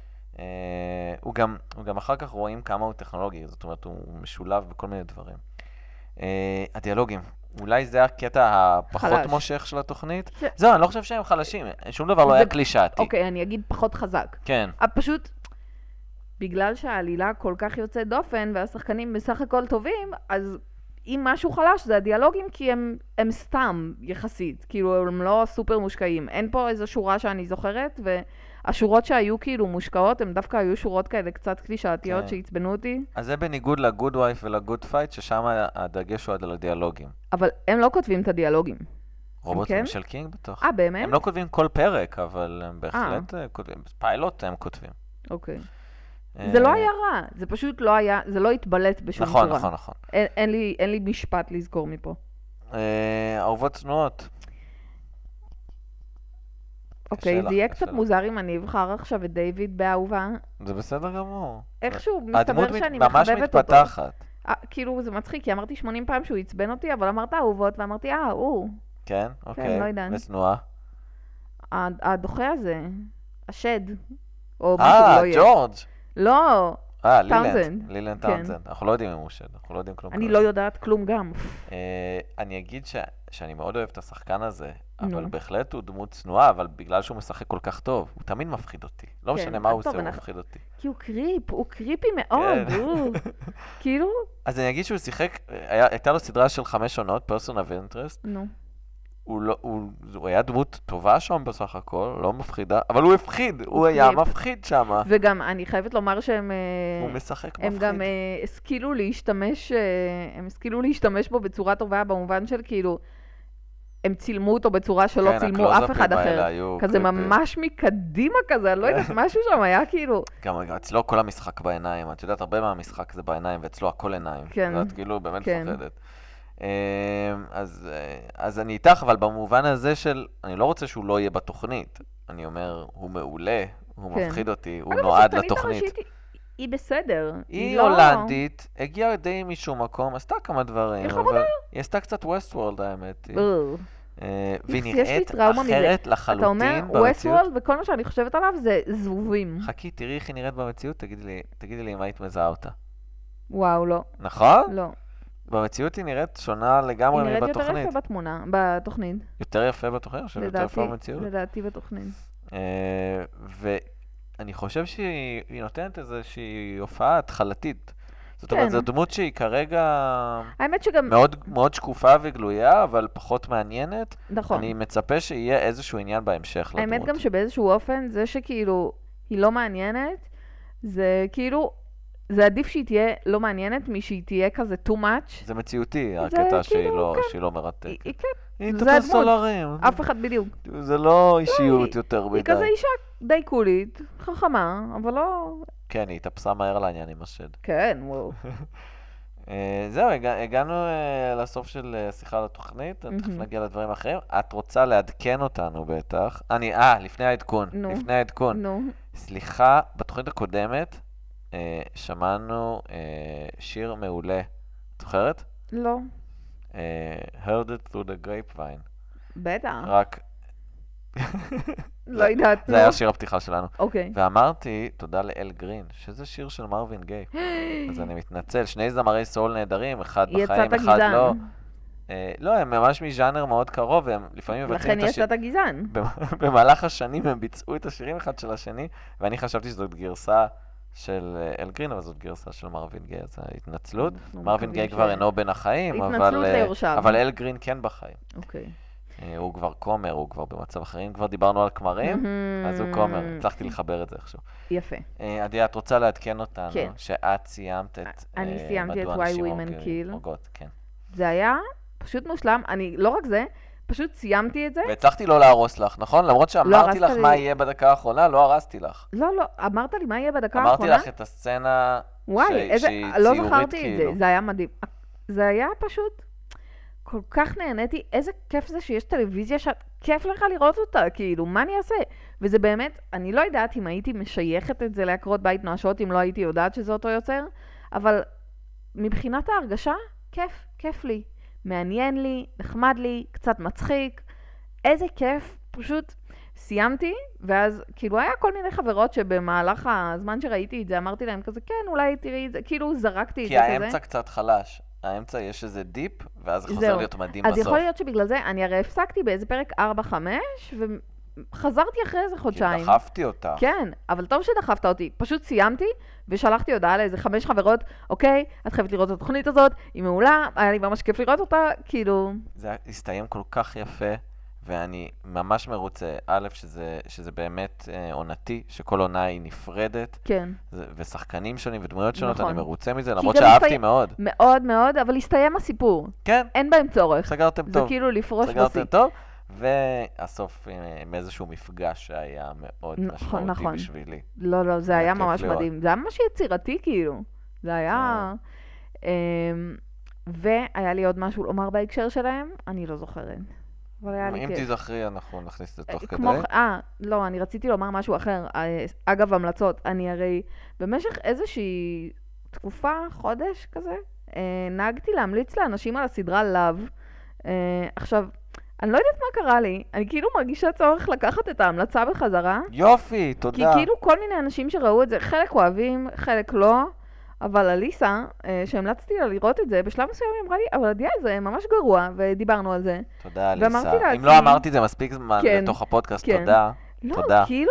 [SPEAKER 2] הוא גם אחר כך רואים כמה הוא טכנולוגי, זאת אומרת, הוא משולב בכל מיני דברים. הדיאלוגים, אולי זה הקטע הפחות מושך של התוכנית? זהו, אני לא חושב שהם חלשים, שום דבר לא היה קלישאתי.
[SPEAKER 3] אוקיי, אני אגיד פחות חזק.
[SPEAKER 2] כן.
[SPEAKER 3] פשוט, בגלל שהעלילה כל כך יוצאת דופן, והשחקנים בסך הכל טובים, אז אם משהו חלש זה הדיאלוגים, כי הם סתם יחסית, כאילו הם לא סופר מושקעים. אין פה איזו שורה שאני זוכרת, והשורות שהיו כאילו מושקעות, הם דווקא היו שורות כאלה קצת קלישאתיות שהצבנו אותי.
[SPEAKER 2] אז זה בניגוד לגוד וייף ולגוד פייט, ששם הדגש הוא על הדיאלוגים.
[SPEAKER 3] אבל הם לא כותבים את הדיאלוגים.
[SPEAKER 2] רובוטים של קינג בטוח.
[SPEAKER 3] באמת?
[SPEAKER 2] הם לא כותבים כל פרק, אבל הם בהחלט כותבים. פיילוט הם כותבים.
[SPEAKER 3] אוקיי. זה לא היה רע, זה פשוט לא היה, זה לא התבלט בשום צורה.
[SPEAKER 2] נכון.
[SPEAKER 3] אין לי משפט לזכור מפה.
[SPEAKER 2] אהובות צנועות.
[SPEAKER 3] אוקיי, זה יהיה קצת מוזר אם אני אבחר עכשיו את דיוויד באהובה.
[SPEAKER 2] זה בסדר גמור.
[SPEAKER 3] איכשהו מסתבר שאני
[SPEAKER 2] ממש
[SPEAKER 3] מחבבת אותו.
[SPEAKER 2] מתפתחת.
[SPEAKER 3] כאילו זה מצחיק, כי אמרתי 80 פעם שהוא עצבן אותי, אבל אמרת אהובות, ואמרתי, הוא.
[SPEAKER 2] כן, אוקיי.
[SPEAKER 3] לא יודעת.
[SPEAKER 2] וצנועה.
[SPEAKER 3] הדוחה הזה, השד. או משהו לא יהיה.
[SPEAKER 2] ג'ורג'.
[SPEAKER 3] לא.
[SPEAKER 2] לילנד. לילנד טאונזנד. אנחנו לא יודעים אם הוא שד, אנחנו לא יודעים כלום.
[SPEAKER 3] אני לא יודעת כלום גם.
[SPEAKER 2] אני אגיד שאני מאוד אוהב את השחקן הזה, אבל בהחלט הוא דמות צנועה, אבל בגלל שהוא משחק כל כך טוב, הוא תמיד מפחיד אותי. לא משנה מה הוא עושה, הוא מפחיד אותי.
[SPEAKER 3] כי הוא קריפי מאוד, כאילו...
[SPEAKER 2] אז אני אגיד שהוא שיחק, הייתה לו סדרה של 5 עונות, Person of Interest.
[SPEAKER 3] נו.
[SPEAKER 2] הוא היה דמות טובה שם בסך הכל, לא מפחידה, אבל הוא הפחיד, הוא היה מפחיד שם.
[SPEAKER 3] וגם אני חייבת לומר שהם...
[SPEAKER 2] הוא משחק מפחיד.
[SPEAKER 3] הם גם השכילו להשתמש בו בצורה טובה, במובן של כאילו, הם צילמו אותו בצורה שלא צילמו אף אחד אחר. כזה ממש מקדימה כזה, אני לא יודעת, משהו שם היה כאילו...
[SPEAKER 2] גם אצלו כל המשחק בעיניים, את יודעת, הרבה מהמשחק זה בעיניים, ואצלו הכל עיניים.
[SPEAKER 3] כן.
[SPEAKER 2] ואת כאילו באמת מפחדת. אז אני איתך, אבל במובן הזה של, אני לא רוצה שהוא לא יהיה בתוכנית. אני אומר, הוא מעולה, הוא מפחיד אותי, הוא נועד לתוכנית.
[SPEAKER 3] היא בסדר.
[SPEAKER 2] היא הולנדית, הגיעה די משום מקום, עשתה כמה דברים, אבל היא עשתה קצת ווסטוורלד האמת. והיא נראית אחרת לחלוטין במציאות.
[SPEAKER 3] אתה אומר ווסטוורלד, וכל מה שאני חושבת עליו זה זבובים.
[SPEAKER 2] חכי, תראי איך היא נראית במציאות, תגידי לי אם היית מזהה אותה.
[SPEAKER 3] וואו, לא.
[SPEAKER 2] נכון?
[SPEAKER 3] לא.
[SPEAKER 2] במציאות היא נראית שונה לגמרי מבתוכנית.
[SPEAKER 3] היא נראית יותר יפה בתוכנית.
[SPEAKER 2] יותר יפה בתוכנית? או שיותר יפה במציאות?
[SPEAKER 3] לדעתי בתוכנית.
[SPEAKER 2] ואני חושב שהיא נותנת איזושהי הופעה התחלתית. זאת אומרת, זו דמות שהיא כרגע מאוד שקופה וגלויה, אבל פחות מעניינת.
[SPEAKER 3] נכון.
[SPEAKER 2] אני מצפה שיהיה איזשהו עניין בהמשך לדמות.
[SPEAKER 3] האמת גם שבאיזשהו אופן, זה שכאילו היא לא מעניינת, זה כאילו... זה עדיף שהיא תהיה לא מעניינת משהיא תהיה כזה too much.
[SPEAKER 2] זה מציאותי, הקטע שהיא לא מרתקת. היא תפס סולרים.
[SPEAKER 3] אף אחד בדיוק.
[SPEAKER 2] זה לא אישיות יותר מדי.
[SPEAKER 3] היא כזה אישה די קולית, חכמה, אבל לא...
[SPEAKER 2] כן, היא התאפסה מהר לעניין עם השד.
[SPEAKER 3] כן, וואו.
[SPEAKER 2] זהו, הגענו לסוף של שיחה על התוכנית, תכף נגיע לדברים אחרים. את רוצה לעדכן אותנו בטח. לפני העדכון. לפני העדכון. סליחה, בתוכנית הקודמת, שמענו שיר מעולה. את זוכרת?
[SPEAKER 3] לא.
[SPEAKER 2] Heard it through the grapevine.
[SPEAKER 3] בטח.
[SPEAKER 2] רק...
[SPEAKER 3] לא יודעת.
[SPEAKER 2] זה היה שיר הפתיחה שלנו.
[SPEAKER 3] אוקיי.
[SPEAKER 2] ואמרתי, תודה לאל גרין, שזה שיר של מרווין גיי. אז אני מתנצל, 2 זמרי סול נהדרים, אחד בחיים, אחד לא. לא, הם ממש מז'אנר מאוד קרוב, והם לפעמים מבצעים את השיר...
[SPEAKER 3] לכן יצאת גזען.
[SPEAKER 2] במהלך השנים הם ביצעו את השירים אחד של השני, ואני חשבתי שזאת גרסה של אל גרין, אבל זאת גרסה של מרווין גיי, אז ההתנצלות. מרווין גיי כבר אינו בין החיים, אבל אל גרין כן בחיים.
[SPEAKER 3] אוקיי.
[SPEAKER 2] הוא כבר קומר, הוא כבר במצב אחרים, כבר דיברנו על קמרים, אז הוא קומר, הצלחתי לחבר את זה איכשהו.
[SPEAKER 3] יפה.
[SPEAKER 2] עדי, את רוצה לעדכן אותנו, שאת סיימת את
[SPEAKER 3] אני סיימתי את Why Women Kill.
[SPEAKER 2] כן.
[SPEAKER 3] זה היה פשוט מושלם, אני לא רק זה, פשוט סיימתי את זה.
[SPEAKER 2] והצלחתי לא להרוס לך, נכון? למרות שאמרתי לך מה יהיה בדקה האחרונה, לא הרסתי לך.
[SPEAKER 3] לא, אמרת לי מה יהיה בדקה האחרונה?
[SPEAKER 2] אמרתי לך את הסצנה שהיא ציורית
[SPEAKER 3] לא זכרתי את זה, זה היה מדהים. זה היה פשוט... כל כך נהניתי, איזה כיף זה שיש טלוויזיה שכיף לך לראות אותה, כאילו, מה אני אעשה? וזה באמת, אני לא יודעת אם הייתי משייכת את זה לעקרות בית נואשות, אם לא הייתי יודעת שזה אותו יוצר, אבל מבחינת ההרגשה, כיף לי. מעניין לי, נחמד לי, קצת מצחיק, איזה כיף, פשוט סיימתי, ואז כאילו היה כל מיני חברות שבמהלך הזמן שראיתי את זה, אמרתי להם כזה, כן, אולי תראי את זה, כאילו זרקתי את זה כזה.
[SPEAKER 2] כי האמצע קצת חלש. האמצע יש איזה דיפ, ואז זה חוזר להיות מדהים בסוף.
[SPEAKER 3] אז יכול להיות שבגלל זה, אני הרי הפסקתי באיזה פרק 4-5, וחזרתי אחרי איזה חודשיים.
[SPEAKER 2] כי דחפתי אותה.
[SPEAKER 3] כן, אבל טוב שדחפת אותי. פשוט סיימתי, ושלחתי הודעה לאיזה 5 חברות, אוקיי, את חייבת לראות את התוכנית הזאת, היא מעולה, היה לי ממש כיף לראות אותה, כאילו...
[SPEAKER 2] זה הסתיים כל כך יפה, ואני ממש מרוצה, א', שזה באמת עונתי, שכל עונה היא נפרדת.
[SPEAKER 3] כן.
[SPEAKER 2] ושחקנים שונים ודמויות שונות, אני מרוצה מזה, למרות שאהבתי מאוד.
[SPEAKER 3] מאוד מאוד, אבל הסתיים הסיפור.
[SPEAKER 2] כן.
[SPEAKER 3] אין בהם צורך.
[SPEAKER 2] סגרתם טוב.
[SPEAKER 3] זה כאילו לפרוש בשיא.
[SPEAKER 2] סגרתם טוב, והסוף עם איזשהו מפגש שהיה מאוד משמעותי בשבילי.
[SPEAKER 3] לא, זה היה ממש מדהים. זה היה ממש יצירתי, כאילו. זה היה... והיה לי עוד משהו לומר בהקשר שלהם, אני לא זוכרת. אבל היה לי
[SPEAKER 2] אם
[SPEAKER 3] כיף.
[SPEAKER 2] תזכרי, אנחנו נכניס את זה תוך כדי.
[SPEAKER 3] לא, אני רציתי לומר משהו אחר. אגב, המלצות, אני הרי במשך איזושהי תקופה, חודש כזה, נהגתי להמליץ לאנשים על הסדרה Love. עכשיו, אני לא יודעת מה קרה לי, אני כאילו מרגישה צורך לקחת את ההמלצה בחזרה.
[SPEAKER 2] יופי, תודה.
[SPEAKER 3] כי כאילו כל מיני אנשים שראו את זה, חלק אוהבים, חלק לא, אבל אליסה, שהמלצתי לה לראות את זה, בשלב מסוים היא אמרה לי, אבל עדיין זה ממש גרוע, ודיברנו על זה.
[SPEAKER 2] תודה, אליסה.
[SPEAKER 3] ואמרתי לעצמי...
[SPEAKER 2] אם לא אמרתי זה מספיק זמן
[SPEAKER 3] כן,
[SPEAKER 2] לתוך הפודקאסט,
[SPEAKER 3] כן.
[SPEAKER 2] תודה.
[SPEAKER 3] לא,
[SPEAKER 2] תודה.
[SPEAKER 3] כאילו,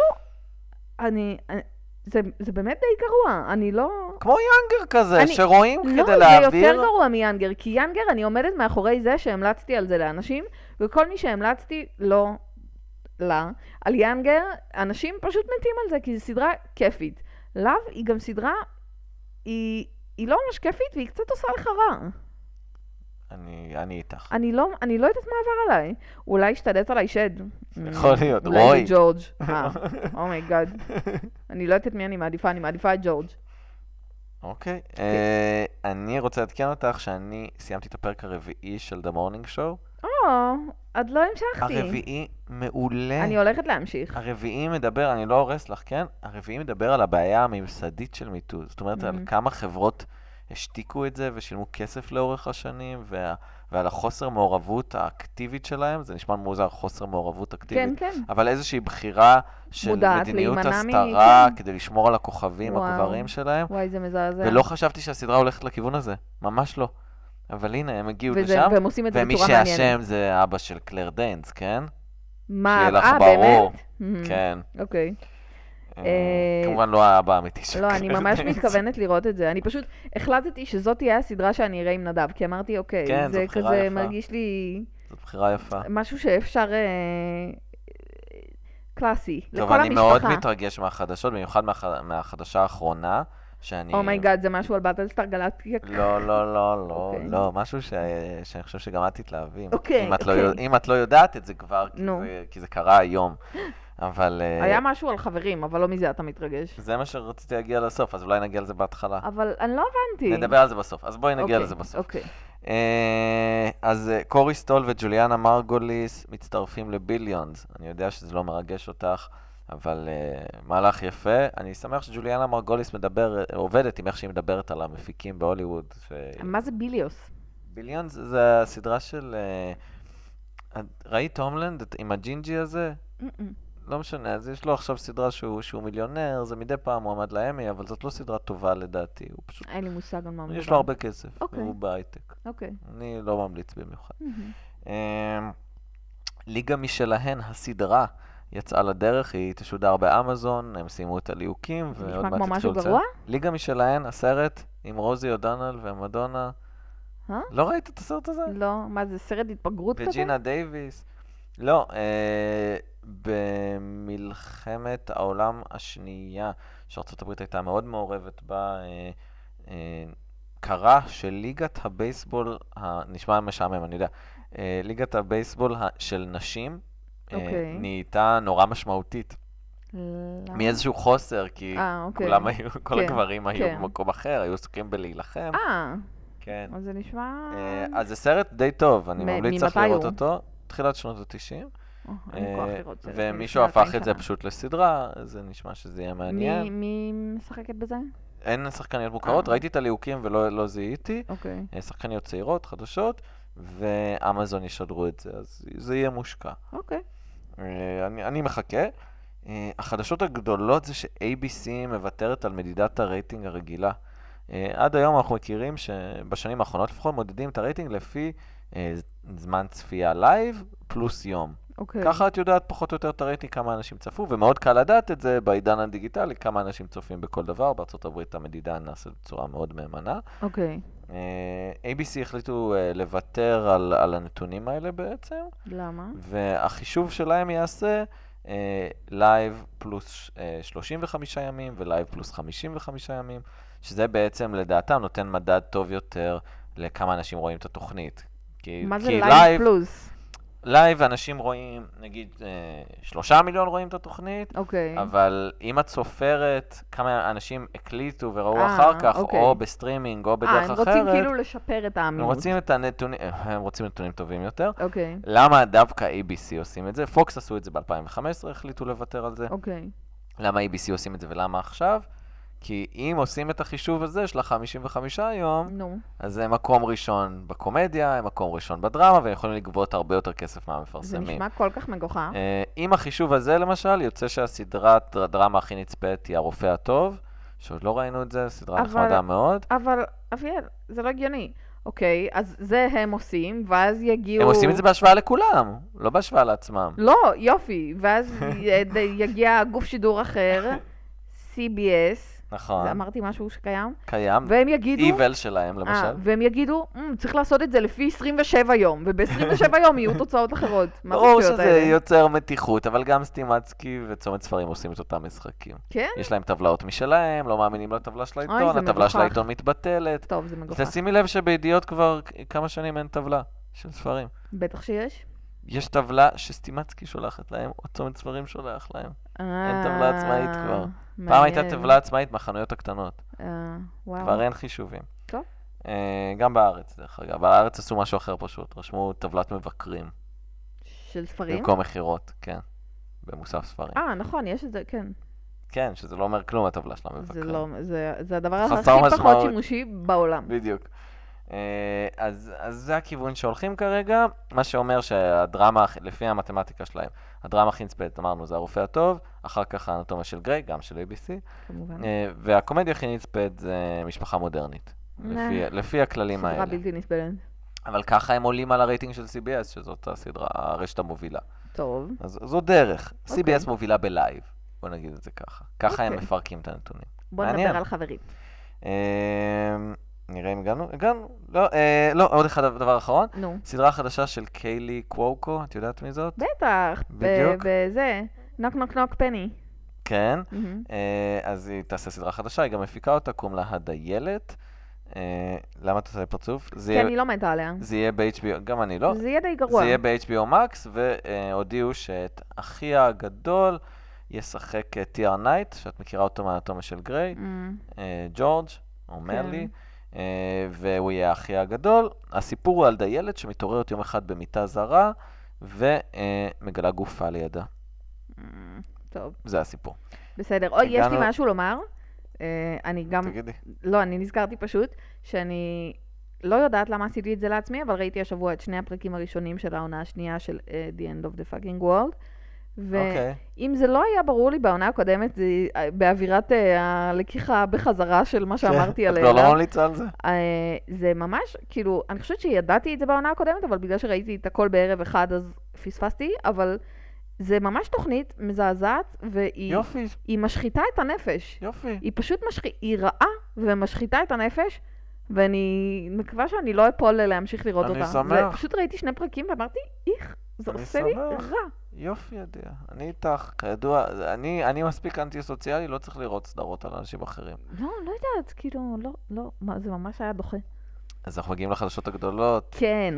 [SPEAKER 3] זה באמת די גרוע, אני לא...
[SPEAKER 2] כמו יאנגר כזה, שרואים
[SPEAKER 3] לא,
[SPEAKER 2] כדי להעביר...
[SPEAKER 3] לא, זה יותר גרוע מיאנגר, כי יאנגר אני עומדת מאחורי זה שהמלצתי על זה לאנשים, וכל מי שהמלצתי לא, על יאנגר, אנשים פשוט מתים על זה, כי זו סדרה כיפית. Love היא גם סדרה, היא לא ממש כיפית, והיא קצת עושה לך רע.
[SPEAKER 2] אני איתך.
[SPEAKER 3] אני לא יודעת מה עבר עליי. אולי השתדט עליי שד.
[SPEAKER 2] יכול להיות, רוי.
[SPEAKER 3] אולי זה ג'ורג'. אומייגאד. אני לא יודעת מי אני מעדיפה את ג'ורג'.
[SPEAKER 2] אוקיי. אני רוצה להתקן אותך שאני סיימתי את הפרק הרביעי של The Morning Show.
[SPEAKER 3] עד לא המשכתי.
[SPEAKER 2] הרביעי מעולה.
[SPEAKER 3] אני הולכת להמשיך.
[SPEAKER 2] הרביעי מדבר, אני לא הורס לך, כן? הרביעי מדבר על הבעיה הממסדית של מיטו. זאת אומרת, על כמה חברות השתיקו את זה ושילמו כסף לאורך השנים, ועל החוסר מעורבות האקטיבית שלהם. זה נשמע מוזר, חוסר מעורבות אקטיבית.
[SPEAKER 3] כן, כן.
[SPEAKER 2] אבל איזושהי בחירה של מדיניות הסתרה כדי לשמור על הכוכבים הגברים שלהם.
[SPEAKER 3] וואי, זה מזעזע.
[SPEAKER 2] ולא חשבתי שהסדרה הולכת לכיוון הזה. ממש לא. אבל הנה, הם הגיעו לשם,
[SPEAKER 3] והם עושים את זה בצורה מעניינת.
[SPEAKER 2] ומי שהשם זה אבא של קלר דיינס, כן?
[SPEAKER 3] מה?
[SPEAKER 2] שיהיה לך ברור.
[SPEAKER 3] באמת?
[SPEAKER 2] כן.
[SPEAKER 3] אוקיי.
[SPEAKER 2] כמובן לא האבא האמיתי של
[SPEAKER 3] לא,
[SPEAKER 2] קלר
[SPEAKER 3] אני
[SPEAKER 2] דיינס.
[SPEAKER 3] ממש מתכוונת לראות את זה. אני פשוט החלטתי שזאת תהיה הסדרה שאני אראה עם נדב, כי אמרתי, אוקיי,
[SPEAKER 2] כן,
[SPEAKER 3] זה
[SPEAKER 2] זו בחירה
[SPEAKER 3] כזה
[SPEAKER 2] יפה.
[SPEAKER 3] מרגיש לי
[SPEAKER 2] זאת בחירה יפה.
[SPEAKER 3] משהו שאפשר קלאסי, לכל המשפחה.
[SPEAKER 2] טוב, אני מאוד מתרגש מהחדשות, במיוחד מהחדשה האחרונה, שאני...
[SPEAKER 3] אומייגאד, זה משהו על באטלסטאר גלקטיקה?
[SPEAKER 2] לא, משהו שאני חושב שגם את תתלהבים.
[SPEAKER 3] אוקיי.
[SPEAKER 2] אם את לא יודעת את זה כבר, כי זה קרה היום. אבל...
[SPEAKER 3] היה משהו על חברים, אבל לא מזה אתה מתרגש.
[SPEAKER 2] זה מה שרציתי להגיע לסוף, אז אולי נגיע לזה בהתחלה.
[SPEAKER 3] אבל אני לא הבנתי.
[SPEAKER 2] נדבר על זה בסוף, אז בואי נגיע לזה בסוף.
[SPEAKER 3] אוקיי.
[SPEAKER 2] אז קורי סטול וג'וליאנה מרגוליס מצטרפים לביליונס. אני יודע שזה לא מרגש אותך, אבל מהלך יפה. אני שמח שג'וליאנה מרגוליס עובדת עם איך שהיא מדברת על המפיקים בהוליווד.
[SPEAKER 3] מה זה ביליוס?
[SPEAKER 2] ביליונס זה הסדרה של... ראית הומלנד עם הג'ינג'י הזה? לא משנה, אז יש לו עכשיו סדרה שהוא מיליונר, זה מדי פעם מועמד לאמי, אבל זאת לא סדרה טובה לדעתי, הוא פשוט...
[SPEAKER 3] אין לי מושג על מה מדבר.
[SPEAKER 2] יש לו הרבה כסף, והוא בהייטק.
[SPEAKER 3] אוקיי.
[SPEAKER 2] אני לא ממליץ במיוחד. ליגה משלהן, הסדרה, יצאה לדרך, היא תשודר באמזון, הם סיימו את הליהוקים,
[SPEAKER 3] נשמע כמו משהו גרוע?
[SPEAKER 2] ליגה משלהן, הסרט עם רוזי אודונל ומדונה. לא ראית את הסרט הזה?
[SPEAKER 3] לא, מה זה, סרט התבגרות כזה?
[SPEAKER 2] וג'ינה דייביס. לא, במלחמת העולם השנייה, שארצות הברית הייתה מאוד מעורבת בה, קרה שליגת הבייסבול, נשמע משעמם, אני יודע, ליגת הבייסבול של נשים נהייתה נורא משמעותית. מאיזשהו חוסר, כי כולם היו, כל הגברים היו במקום אחר, היו עסוקים בלהילחם. כן.
[SPEAKER 3] אז זה נשמע...
[SPEAKER 2] אז זה סרט די טוב, אני ממליץ לך לראות אותו. תחילת שנות ה-90. ומישהו הפך את זה פשוט לסדרה, זה נשמע שזה יהיה מעניין.
[SPEAKER 3] מי משחקת בזה?
[SPEAKER 2] אין שחקניות מוכרות, ראיתי את הליהוקים ולא זיהיתי. שחקניות צעירות, חדשות, ואמזון ישדרו את זה, אז זה יהיה מושקע. אני מחכה. החדשות הגדולות זה ש-ABC מוותרת על מדידת הרייטינג הרגילה. עד היום אנחנו מכירים שבשנים האחרונות לפחות מודדים את הרייטינג לפי זמן צפייה לייב פלוס יום. ככה את יודעת פחות או יותר את הרייטינג כמה אנשים צפו, ומאוד קל לדעת את זה בעידן הדיגיטלי, כמה אנשים צופים בכל דבר. בארצות הברית המדידה נעשית בצורה מאוד מהימנה. ABC החליטו לוותר על הנתונים האלה בעצם.
[SPEAKER 3] למה?
[SPEAKER 2] והחישוב שלהם יעשה לייב פלוס 35 ימים ולייב פלוס 55 ימים, שזה בעצם לדעתם נותן מדד טוב יותר לכמה אנשים רואים את התוכנית.
[SPEAKER 3] מה זה לייב פלוס?
[SPEAKER 2] לייב אנשים רואים, נגיד 3 מיליון רואים את התוכנית,
[SPEAKER 3] אוקיי.
[SPEAKER 2] אבל אם את סופרת כמה אנשים הקליטו וראו אחר כך,
[SPEAKER 3] אוקיי.
[SPEAKER 2] או בסטרימינג או בדרך אחרת,
[SPEAKER 3] הם רוצים כאילו לשפר את האמינות.
[SPEAKER 2] הם רוצים נתונים טובים יותר.
[SPEAKER 3] אוקיי.
[SPEAKER 2] למה דווקא ABC עושים את זה? פוקס עשו את זה ב-2015, החליטו לוותר על זה.
[SPEAKER 3] אוקיי.
[SPEAKER 2] למה ABC עושים את זה ולמה עכשיו? כי אם עושים את החישוב הזה של 55 יום, אז זה מקום ראשון בקומדיה, מקום ראשון בדרמה, והם יכולים לגבות הרבה יותר כסף מהמפרסמים.
[SPEAKER 3] זה נשמע כל כך מגוחה.
[SPEAKER 2] עם החישוב הזה למשל, יוצא שהסדרת הדרמה הכי נצפית היא הרופא הטוב, שעוד לא ראינו את זה, סדרה נחמדה מאוד.
[SPEAKER 3] אבל, אביאל, זה לא הגיוני. אוקיי, אז זה הם עושים, ואז יגיעו...
[SPEAKER 2] הם עושים את זה בהשוואה לכולם, לא בהשוואה לעצמם.
[SPEAKER 3] לא, יופי, ואז יגיע גוף שידור אחר, CBS,
[SPEAKER 2] נכון.
[SPEAKER 3] אמרתי משהו שקיים?
[SPEAKER 2] קיים.
[SPEAKER 3] והם יגידו...
[SPEAKER 2] איבל שלהם, למשל.
[SPEAKER 3] והם יגידו, צריך לעשות את זה לפי 27 יום, וב-27 יום יהיו תוצאות אחרות.
[SPEAKER 2] ברור שזה יוצר מתיחות, אבל גם סטימצקי וצומת ספרים עושים את אותם משחקים.
[SPEAKER 3] כן?
[SPEAKER 2] יש להם טבלאות משלהם, לא מאמינים לטבלה של העיתון, הטבלה של העיתון מתבטלת.
[SPEAKER 3] טוב, זה מגוחך.
[SPEAKER 2] תשימי לב שבידיעות כבר כמה שנים אין טבלה של ספרים.
[SPEAKER 3] בטח שיש.
[SPEAKER 2] יש טבלה שסטימצקי שולחת להם, או צומת ספרים שולח להם. אין טבלה עצמאית כבר. פעם הייתה טבלה עצמאית מהחנויות הקטנות. כבר אין חישובים.
[SPEAKER 3] טוב.
[SPEAKER 2] גם בארץ, דרך אגב. בארץ עשו משהו אחר פשוט. רשמו טבלת מבקרים.
[SPEAKER 3] של ספרים?
[SPEAKER 2] במקום מחירות, כן. במוסף ספרים.
[SPEAKER 3] נכון, יש את זה, כן.
[SPEAKER 2] כן, שזה לא אומר כלום הטבלה של המבקרים.
[SPEAKER 3] זה הדבר הכי פחות שימושי בעולם.
[SPEAKER 2] בדיוק. אז זה הכיוון שהולכים כרגע, מה שאומר שהדרמה, לפי המתמטיקה שלהם, הדרמה הכי נצפית, אמרנו, זה הרופא הטוב, אחר כך האנטומיה של גריי, גם של ABC,
[SPEAKER 3] כמובן.
[SPEAKER 2] והקומדיה הכי נצפית זה משפחה מודרנית, לפי הכללים האלה.
[SPEAKER 3] סדרה בלתי נסבלת.
[SPEAKER 2] אבל ככה הם עולים על הרייטינג של CBS, שזאת הסדרה, הרשת המובילה.
[SPEAKER 3] טוב.
[SPEAKER 2] אז זו דרך. CBS מובילה בלייב, בוא נגיד את זה ככה. ככה הם מפרקים את הנתונים.
[SPEAKER 3] בוא נדבר על חברים.
[SPEAKER 2] נראה אם הגענו. לא, עוד אחד דבר אחרון.
[SPEAKER 3] נו.
[SPEAKER 2] סדרה חדשה של קיילי קווקו, את יודעת מי זאת?
[SPEAKER 3] בטח.
[SPEAKER 2] בדיוק.
[SPEAKER 3] בזה, נוק נוק נוק פני.
[SPEAKER 2] כן. אז היא תעשה סדרה חדשה, היא גם מפיקה אותה, קוראים לה הדיילת. למה אתה עושה פרצוף?
[SPEAKER 3] כי אני לא מתה עליה.
[SPEAKER 2] זה יהיה ב-HBO, גם אני לא.
[SPEAKER 3] זה יהיה די גרוע.
[SPEAKER 2] זה יהיה ב-HBO Max, והודיעו שאת אחיה הגדול ישחק טיר נייט, שאת מכירה אותו מהאנטומיה של גריי, ג'ורג' או מרלי, והוא יהיה אחיה הגדול. הסיפור הוא על דיילת שמתעוררת יום אחד במיטה זרה, ומגלה גופה לידה.
[SPEAKER 3] טוב.
[SPEAKER 2] זה הסיפור.
[SPEAKER 3] בסדר. אוי, יש לי משהו לומר. אני גם...
[SPEAKER 2] תגידי.
[SPEAKER 3] לא, אני נזכרתי פשוט שאני לא יודעת למה עשיתי את זה לעצמי, אבל ראיתי השבוע את 2 הפרקים הראשונים של העונה השנייה של The End of the Fucking World. ואם זה לא היה ברור לי בעונה הקודמת, זה באווירת הלקיחה בחזרה של מה שאמרתי עליה.
[SPEAKER 2] את כבר לא ממליצה על זה?
[SPEAKER 3] זה ממש, כאילו, אני חושבת שידעתי את זה בעונה הקודמת, אבל בגלל שראיתי את הכל בערב אחד, אז פספסתי, אבל זה ממש תוכנית מזעזעת, והיא משחיתה את הנפש.
[SPEAKER 2] יופי.
[SPEAKER 3] היא פשוט היא רעה ומשחיתה את הנפש, ואני מקווה שאני לא אפול להמשיך לראות אותה.
[SPEAKER 2] אני שמח.
[SPEAKER 3] ופשוט ראיתי 2 פרקים ואמרתי, איך, זה עושה לי רע.
[SPEAKER 2] יופי, ידע. אני איתך, כידוע, אני מספיק אנטי-סוציאלי, לא צריך לראות סדרות על אנשים אחרים.
[SPEAKER 3] לא יודעת, כאילו, לא, זה ממש היה דוחה.
[SPEAKER 2] אז אנחנו מגיעים לחדשות הגדולות.
[SPEAKER 3] כן.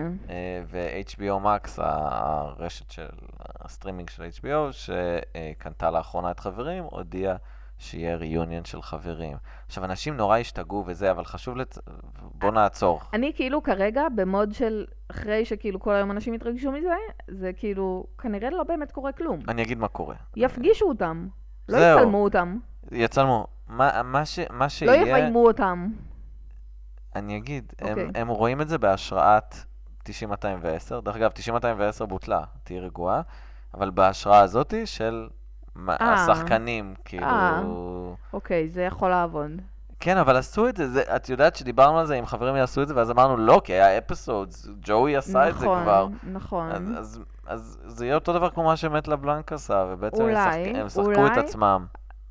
[SPEAKER 2] ו-HBO Max, הרשת של הסטרימינג של HBO, שקנתה לאחרונה את חברים, הודיעה שיהיה ריוניון של חברים. עכשיו, אנשים נורא השתגעו וזה, אבל חשוב בוא נעצור.
[SPEAKER 3] אני כאילו כרגע במוד של, אחרי שכאילו כל היום אנשים התרגשו מזה, זה כאילו, כנראה לא באמת קורה כלום.
[SPEAKER 2] אני אגיד מה קורה.
[SPEAKER 3] יפגישו אותם. לא יצלמו אותם.
[SPEAKER 2] יצלמו. מה שיהיה...
[SPEAKER 3] לא יביימו אותם.
[SPEAKER 2] אני אגיד, הם רואים את זה בהשראת 90-210. דרך אגב, 90-210 בוטלה, תהי רגועה, אבל בהשראה הזאת של השחקנים, כאילו...
[SPEAKER 3] אוקיי, זה יכול לעבוד.
[SPEAKER 2] כן, אבל עשו את זה, את יודעת שדיברנו על זה, אם חברים יעשו את זה, ואז אמרנו לא, כי היה אפיסודס, ג'וי עשה את זה כבר.
[SPEAKER 3] נכון.
[SPEAKER 2] אז זה יהיה אותו דבר כמו מה שמת לבלנק עשה, ובעצם הם שחקו את עצמם.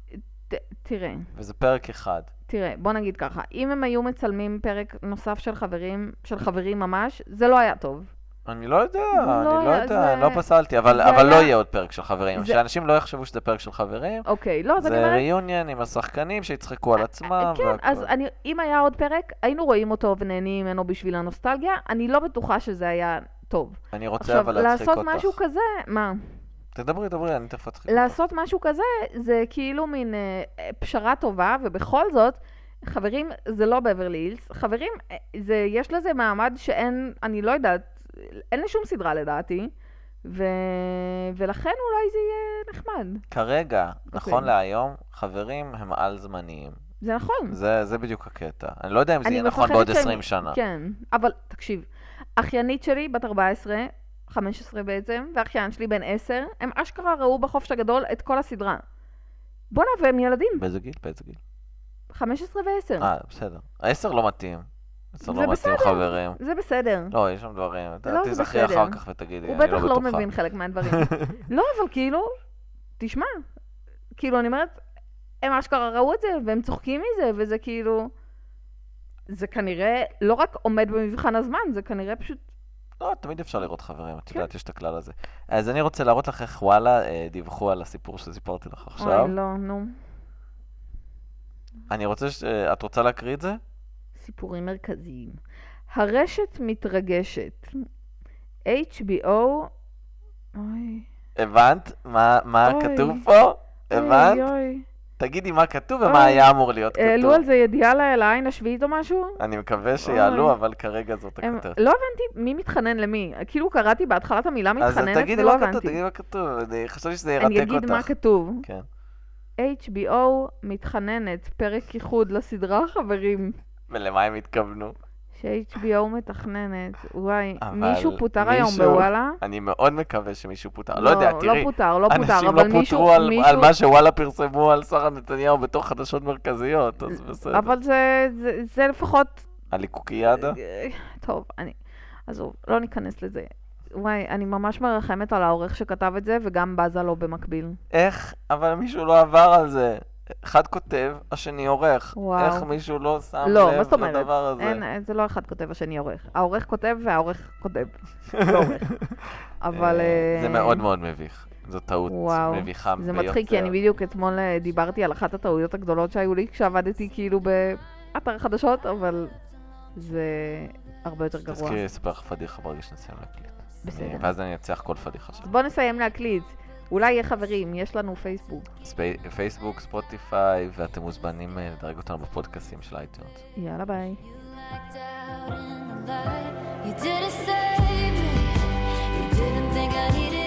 [SPEAKER 3] תראה.
[SPEAKER 2] וזה פרק אחד.
[SPEAKER 3] תראה, בוא נגיד ככה, אם הם היו מצלמים פרק נוסף של חברים ממש, זה לא היה טוב.
[SPEAKER 2] אני לא יודע, אני לא פסלתי, אבל לא יהיה עוד פרק של חברים. שאנשים לא יחשבו שזה פרק של חברים.
[SPEAKER 3] אוקיי, לא,
[SPEAKER 2] זה ריוניון עם השחקנים שיצחקו על עצמם.
[SPEAKER 3] כן, אז אם היה עוד פרק, היינו רואים אותו ונהנים ממנו בשביל הנוסטלגיה. אני לא בטוחה שזה היה טוב.
[SPEAKER 2] אני רוצה אבל להצחיק אותך.
[SPEAKER 3] עכשיו, לעשות משהו כזה, מה?
[SPEAKER 2] תדברי, אני תכף אצחיק אותך.
[SPEAKER 3] לעשות משהו כזה, זה כאילו מין פשרה טובה, ובכל זאת, חברים, זה לא בברלי הילס. חברים, יש לזה מעמד שאין, אני לא יודעת, אין לי שום סדרה לדעתי, ולכן אולי זה יהיה נחמד.
[SPEAKER 2] כרגע, נכון להיום, חברים הם על זמניים.
[SPEAKER 3] זה נכון.
[SPEAKER 2] זה בדיוק הקטע. אני לא יודע אם זה יהיה נכון בעוד 20 שנה.
[SPEAKER 3] כן, אבל תקשיב, אחיינית שלי, בת 14, 15 בעצם, ואחיין שלי בן 10, הם אשכרה ראו בחופש הגדול את כל הסדרה. בוא נעשה, הם ילדים.
[SPEAKER 2] באיזה גיל?
[SPEAKER 3] 15 ו-10.
[SPEAKER 2] בסדר. 10 לא מתאים. 10 לא מתאים חברים.
[SPEAKER 3] זה בסדר.
[SPEAKER 2] לא, יש שם דברים.
[SPEAKER 3] לא, זה
[SPEAKER 2] תזכרי
[SPEAKER 3] בסדר.
[SPEAKER 2] אחר כך ותגידי,
[SPEAKER 3] הוא
[SPEAKER 2] אני לא
[SPEAKER 3] בטח
[SPEAKER 2] בטוחה.
[SPEAKER 3] לא מבין חלק מהדברים. לא, אבל כאילו, תשמע, כאילו אני אומרת, הם אשכרה ראו את זה, והם צוחקים מזה, וזה כאילו, זה כנראה לא רק עומד במבחן הזמן, זה כנראה פשוט...
[SPEAKER 2] לא, תמיד אפשר לראות חברים, את יודעת, יש את הכלל הזה. אז אני רוצה להראות לך איך וואלה דיווחו על הסיפור שסיפרתי לך עכשיו.
[SPEAKER 3] אוי, לא, נו.
[SPEAKER 2] אני רוצה את רוצה להקריא את זה?
[SPEAKER 3] סיפורים מרכזיים. הרשת מתרגשת. HBO... אוי.
[SPEAKER 2] הבנת? מה כתוב פה? הבנת?
[SPEAKER 3] אוי.
[SPEAKER 2] תגידי מה כתוב ומה היה אמור להיות כתוב.
[SPEAKER 3] העלו על זה ידיעה לעין השביעית או משהו?
[SPEAKER 2] אני מקווה שיעלו, אבל כרגע זאת הכותרת.
[SPEAKER 3] לא הבנתי מי מתחנן למי. כאילו קראתי בהתחלת המילה מתחננת
[SPEAKER 2] אז תגידי
[SPEAKER 3] ולא
[SPEAKER 2] מה כתוב,
[SPEAKER 3] הבנתי.
[SPEAKER 2] תגידי מה כתוב. אני חשבתי שזה ירתק אותך.
[SPEAKER 3] אני אגיד מה כתוב.
[SPEAKER 2] כן.
[SPEAKER 3] HBO מתחננת, פרק ייחוד לסדרה חברים.
[SPEAKER 2] ולמה הם התכוונו?
[SPEAKER 3] ש-HBO מתכננת. וואי,
[SPEAKER 2] אבל
[SPEAKER 3] מישהו פוטר היום בוואלה?
[SPEAKER 2] אני מאוד מקווה שמישהו פוטר. לא יודע, תראי.
[SPEAKER 3] לא פוטר,
[SPEAKER 2] אנשים
[SPEAKER 3] אבל
[SPEAKER 2] לא
[SPEAKER 3] מישהו...
[SPEAKER 2] פוטרו על מה שוואלה פרסמו על שרה נתניהו בתוך חדשות מרכזיות, אז בסדר.
[SPEAKER 3] אבל זה לפחות...
[SPEAKER 2] הליקוקיאדה?
[SPEAKER 3] טוב, עזוב, לא ניכנס לזה. וואי, אני ממש מרחמת על העורך שכתב את זה, וגם בזה לו במקביל.
[SPEAKER 2] איך? אבל מישהו לא עבר על זה. אחד כותב, השני עורך.
[SPEAKER 3] וואו.
[SPEAKER 2] איך מישהו לא שם
[SPEAKER 3] לא, מה
[SPEAKER 2] לב
[SPEAKER 3] זאת אומרת?
[SPEAKER 2] לדבר הזה?
[SPEAKER 3] זה לא אחד כותב, השני עורך. העורך כותב והעורך כותב. לא עורך. אבל...
[SPEAKER 2] זה מאוד מאוד מביך. זו טעות מביכה ביותר.
[SPEAKER 3] זה מצחיק, כי אני בדיוק אתמול דיברתי על אחת הטעויות הגדולות שהיו לי כשעבדתי כאילו באתר חדשות, אבל זה הרבה יותר גרוע.
[SPEAKER 2] תזכירי לספר לך פדיחה ברגע שנסיים להקליט.
[SPEAKER 3] בסדר.
[SPEAKER 2] ואז אני אצליח כל פדיחה שם.
[SPEAKER 3] בוא נסיים להקליט. אולי יהיה חברים, יש לנו פייסבוק.
[SPEAKER 2] פייסבוק, ספוטיפיי, ואתם מוזמנים לדרג אותנו בפודקאסטים של אייטיונס.
[SPEAKER 3] יאללה ביי.
[SPEAKER 4] You didn't save me. You didn't think I needed